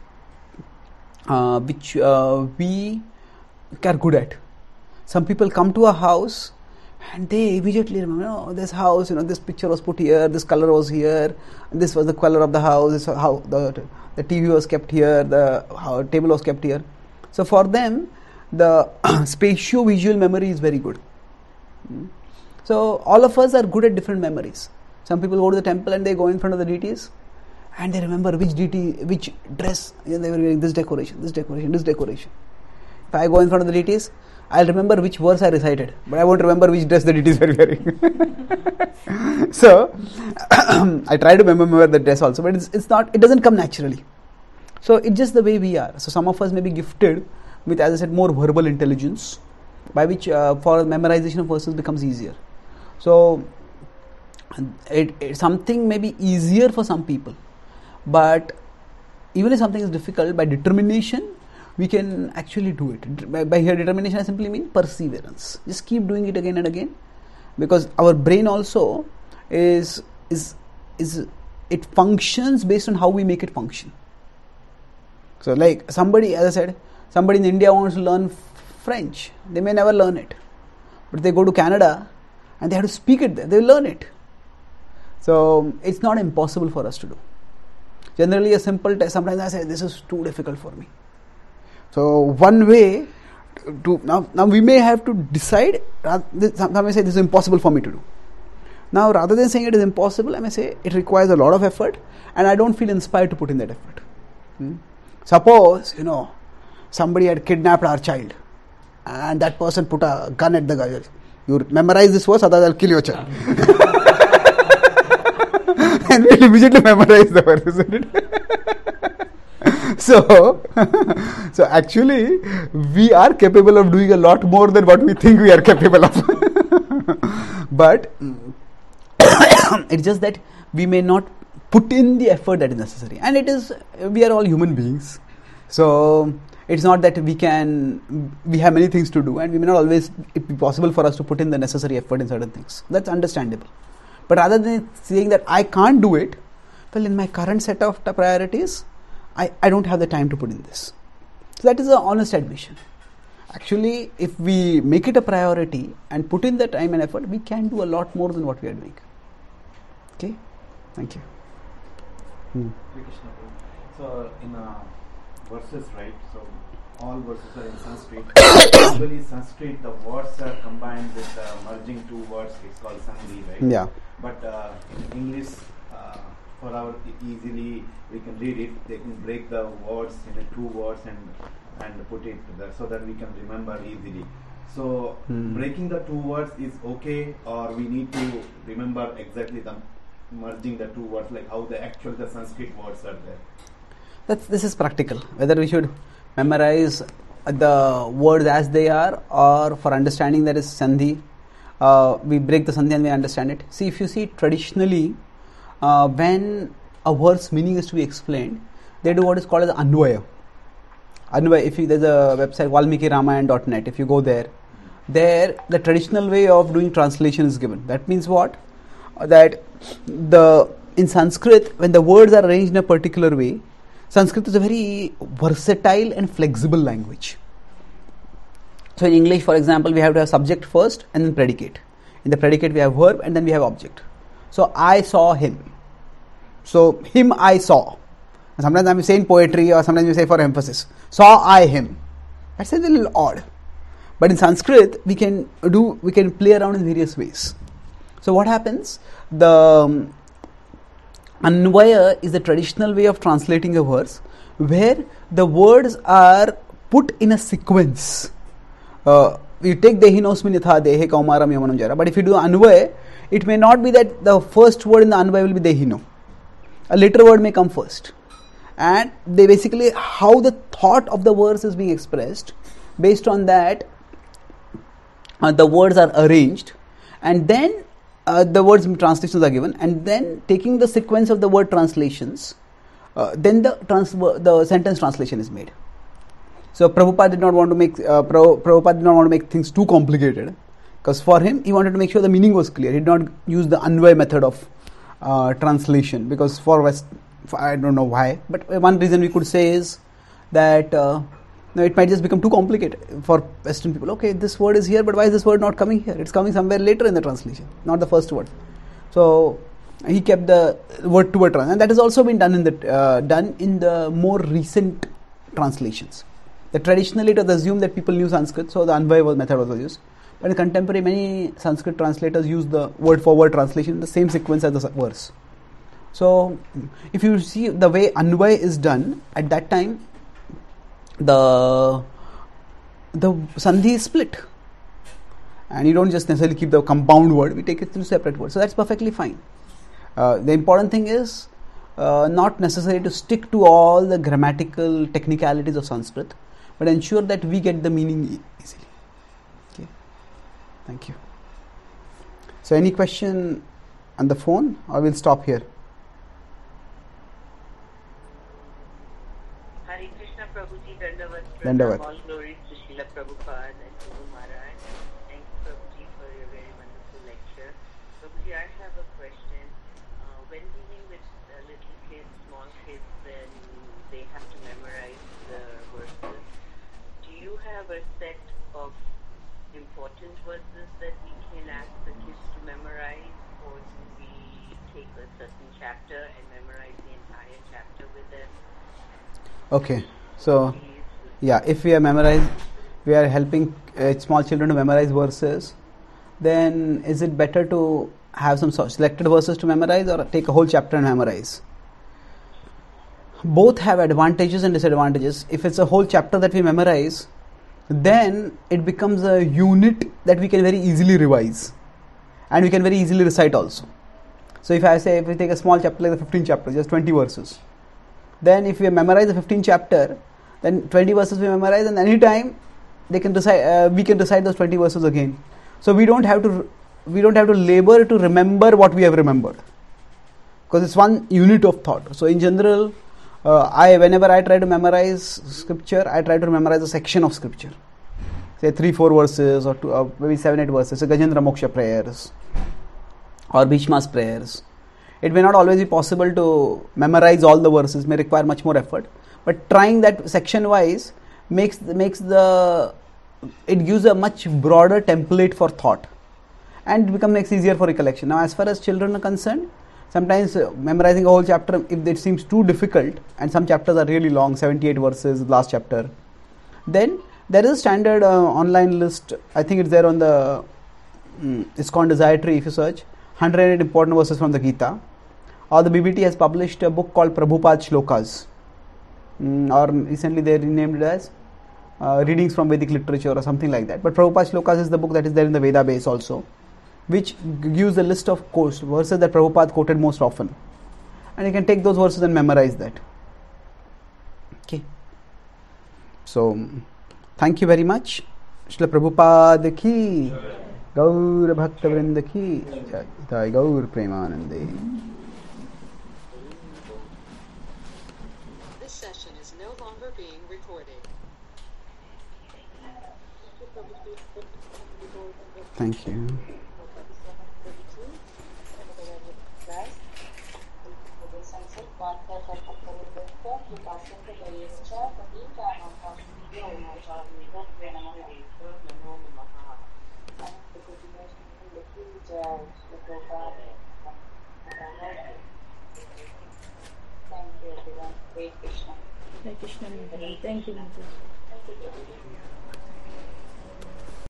uh, which uh, we are good at. Some people come to a house and they immediately remember, oh, this house, you know, this picture was put here, this color was here, this was the color of the house, this how the the T V was kept here, the how, table was kept here. So for them, the spatio-visual memory is very good. Mm. So all of us are good at different memories. Some people go to the temple and they go in front of the deities and they remember which deity, which dress, you know, they were wearing this decoration, this decoration, this decoration. If I go in front of the deities, I'll remember which verse I recited, but I won't remember which dress the deities were wearing. So I try to remember the dress also, but it's, it's not, it doesn't come naturally. So it's just the way we are. So some of us may be gifted with, as I said, more verbal intelligence, by which uh, for memorization of verses becomes easier. So it, it something may be easier for some people, but even if something is difficult, by determination we can actually do it. By, by here determination I simply mean perseverance. Just keep doing it again and again, because our brain also is is is it functions based on how we make it function. So like somebody, as I said, somebody in India wants to learn French, they may never learn it, but they go to Canada and they have to speak it there, they will learn it. So it's not impossible for us to do. Generally a simple test, sometimes I say this is too difficult for me. So one way to, now, now we may have to decide, sometimes I say this is impossible for me to do. Now rather than saying it is impossible, I may say it requires a lot of effort and I don't feel inspired to put in that effort. Hmm? Suppose, you know, somebody had kidnapped our child and that person put a gun at the guy. You memorize this verse, otherwise I'll kill your child. And we'll immediately memorize the verse, isn't it? So, so actually, we are capable of doing a lot more than what we think we are capable of. But it's just that we may not put in the effort that is necessary. And it is, we are all human beings. So it's not that we can, we have many things to do and we may not always, it be possible for us to put in the necessary effort in certain things. That's understandable. But rather than saying that I can't do it, well, in my current set of priorities, I, I don't have the time to put in this. So that is an honest admission. Actually, if we make it a priority and put in the time and effort, we can do a lot more than what we are doing. Okay? Thank you. Hmm. So in uh, verses, right? So all verses are in Sanskrit. Usually Sanskrit, the words are combined with uh, merging two words. It's called Sandhi, right? Yeah. But uh, in English, uh, for our easily we can read it. They can break the words into two words and and put it there so that we can remember easily. So hmm. breaking the two words is okay, or we need to remember exactly the merging the two words, like how the actual the Sanskrit words are there. That's, this is practical. Whether we should memorize the words as they are, or for understanding that is Sandhi, uh, we break the Sandhi and we understand it. See, if you see traditionally, uh, when a verse meaning is to be explained, they do what is called as Anvaya. Anvaya, if you, there's a website Valmiki Ramayan dot net, if you go there, there the traditional way of doing translation is given. That means what? That the in Sanskrit, when the words are arranged in a particular way, Sanskrit is a very versatile and flexible language. So in English, for example, we have to have subject first and then predicate. In the predicate we have verb and then we have object. So I saw him. So him I saw. Sometimes I'm saying poetry, or sometimes we say for emphasis. Saw I him. That's a little odd. But in Sanskrit, we can do, we can play around in various ways. So what happens? The um, Anvaya is the traditional way of translating a verse, where the words are put in a sequence. Uh, you take Dehinosmi Nitha Dehe Kaumaram Yamanam Jara, but if you do Anvaya, it may not be that the first word in the Anvaya will be Dehino. A later word may come first. And they basically, how the thought of the verse is being expressed, based on that, uh, the words are arranged, and then uh, the words translations are given, and then taking the sequence of the word translations, uh, then the trans- the sentence translation is made. So Prabhupada did not want to make uh, Prabhupada did not want to make things too complicated, because for him he wanted to make sure the meaning was clear. He did not use the Anvaya method of uh, translation, because for West, for, I don't know why, but one reason we could say is that uh, no, it might just become too complicated for Western people. Okay, this word is here, but why is this word not coming here? It's coming somewhere later in the translation, not the first word. So he kept the word to word translation, and that has also been done in the uh, done in the more recent translations. The traditionally it was assumed that people knew Sanskrit, so the Anvaya method was used. But in contemporary, many Sanskrit translators use the word-for-word translation in the same sequence as the verse. So, if you see the way Anvaya is done, at that time, the the Sandhi is split. And you don't just necessarily keep the compound word, we take it through separate words. So, that's perfectly fine. Uh, the important thing is uh, not necessary to stick to all the grammatical technicalities of Sanskrit, but ensure that we get the meaning e- easily. Okay. Thank you. So, any question on the phone, or we'll stop here? Hare Krishna Prabhuji, Dandavat. Dandavat. All glories to Srila Prabhupada and Guru Maharaj. Thank you, Prabhuji, for your very wonderful lecture. Prabhuji, I have a question. Uh, when dealing with uh, little kids, small kids, then they have to memorize the verses. Do you have a set of important verses that we can ask the kids to memorize, or do we take a certain chapter and memorize the entire chapter with them? Okay. So, yeah, if we are memorize, we are helping uh, small children to memorize verses, then is it better to have some sort selected verses to memorize, or take a whole chapter and memorize? Both have advantages and disadvantages. If it's a whole chapter that we memorize, then it becomes a unit that we can very easily revise, and we can very easily recite also. So if I say, if we take a small chapter like the fifteenth chapter, just twenty verses, then if we memorize the fifteenth chapter, then twenty verses we memorize, and any time they can recite, uh, we can recite those twenty verses again. So we don't have to we don't have to labor to remember what we have remembered, because it's one unit of thought. So in general, uh, I whenever I try to memorize scripture, I try to memorize a section of scripture, say three four verses or two, uh, maybe seven eight verses. So Gajendra Moksha prayers or Bhishma's prayers. It may not always be possible to memorize all the verses, may require much more effort, but trying that section wise makes makes the it gives a much broader template for thought, and it becomes makes easier for recollection. Now, as far as children are concerned, sometimes uh, memorizing a whole chapter, if it seems too difficult, and some chapters are really long, seventy-eight verses, last chapter, then there is a standard uh, online list. I think it's there on the um, ISKCON Desire Tree. If you search one hundred eight important verses from the Gita, or the B B T has published a book called Prabhupada Shlokas, mm, or recently they renamed it as uh, Readings from Vedic Literature or something like that. But Prabhupada Shlokas is the book that is there in the Veda base also, which gives a list of quotes, verses that Prabhupada quoted most often, and you can take those verses and memorize that. Okay. So, thank you very much. Srila Prabhupada ki, Gaur Bhakta Vrinda ki, Jai Gaur Premanande. This session is no longer being recorded. Thank you. Hare Krishna. Thank you, Mother.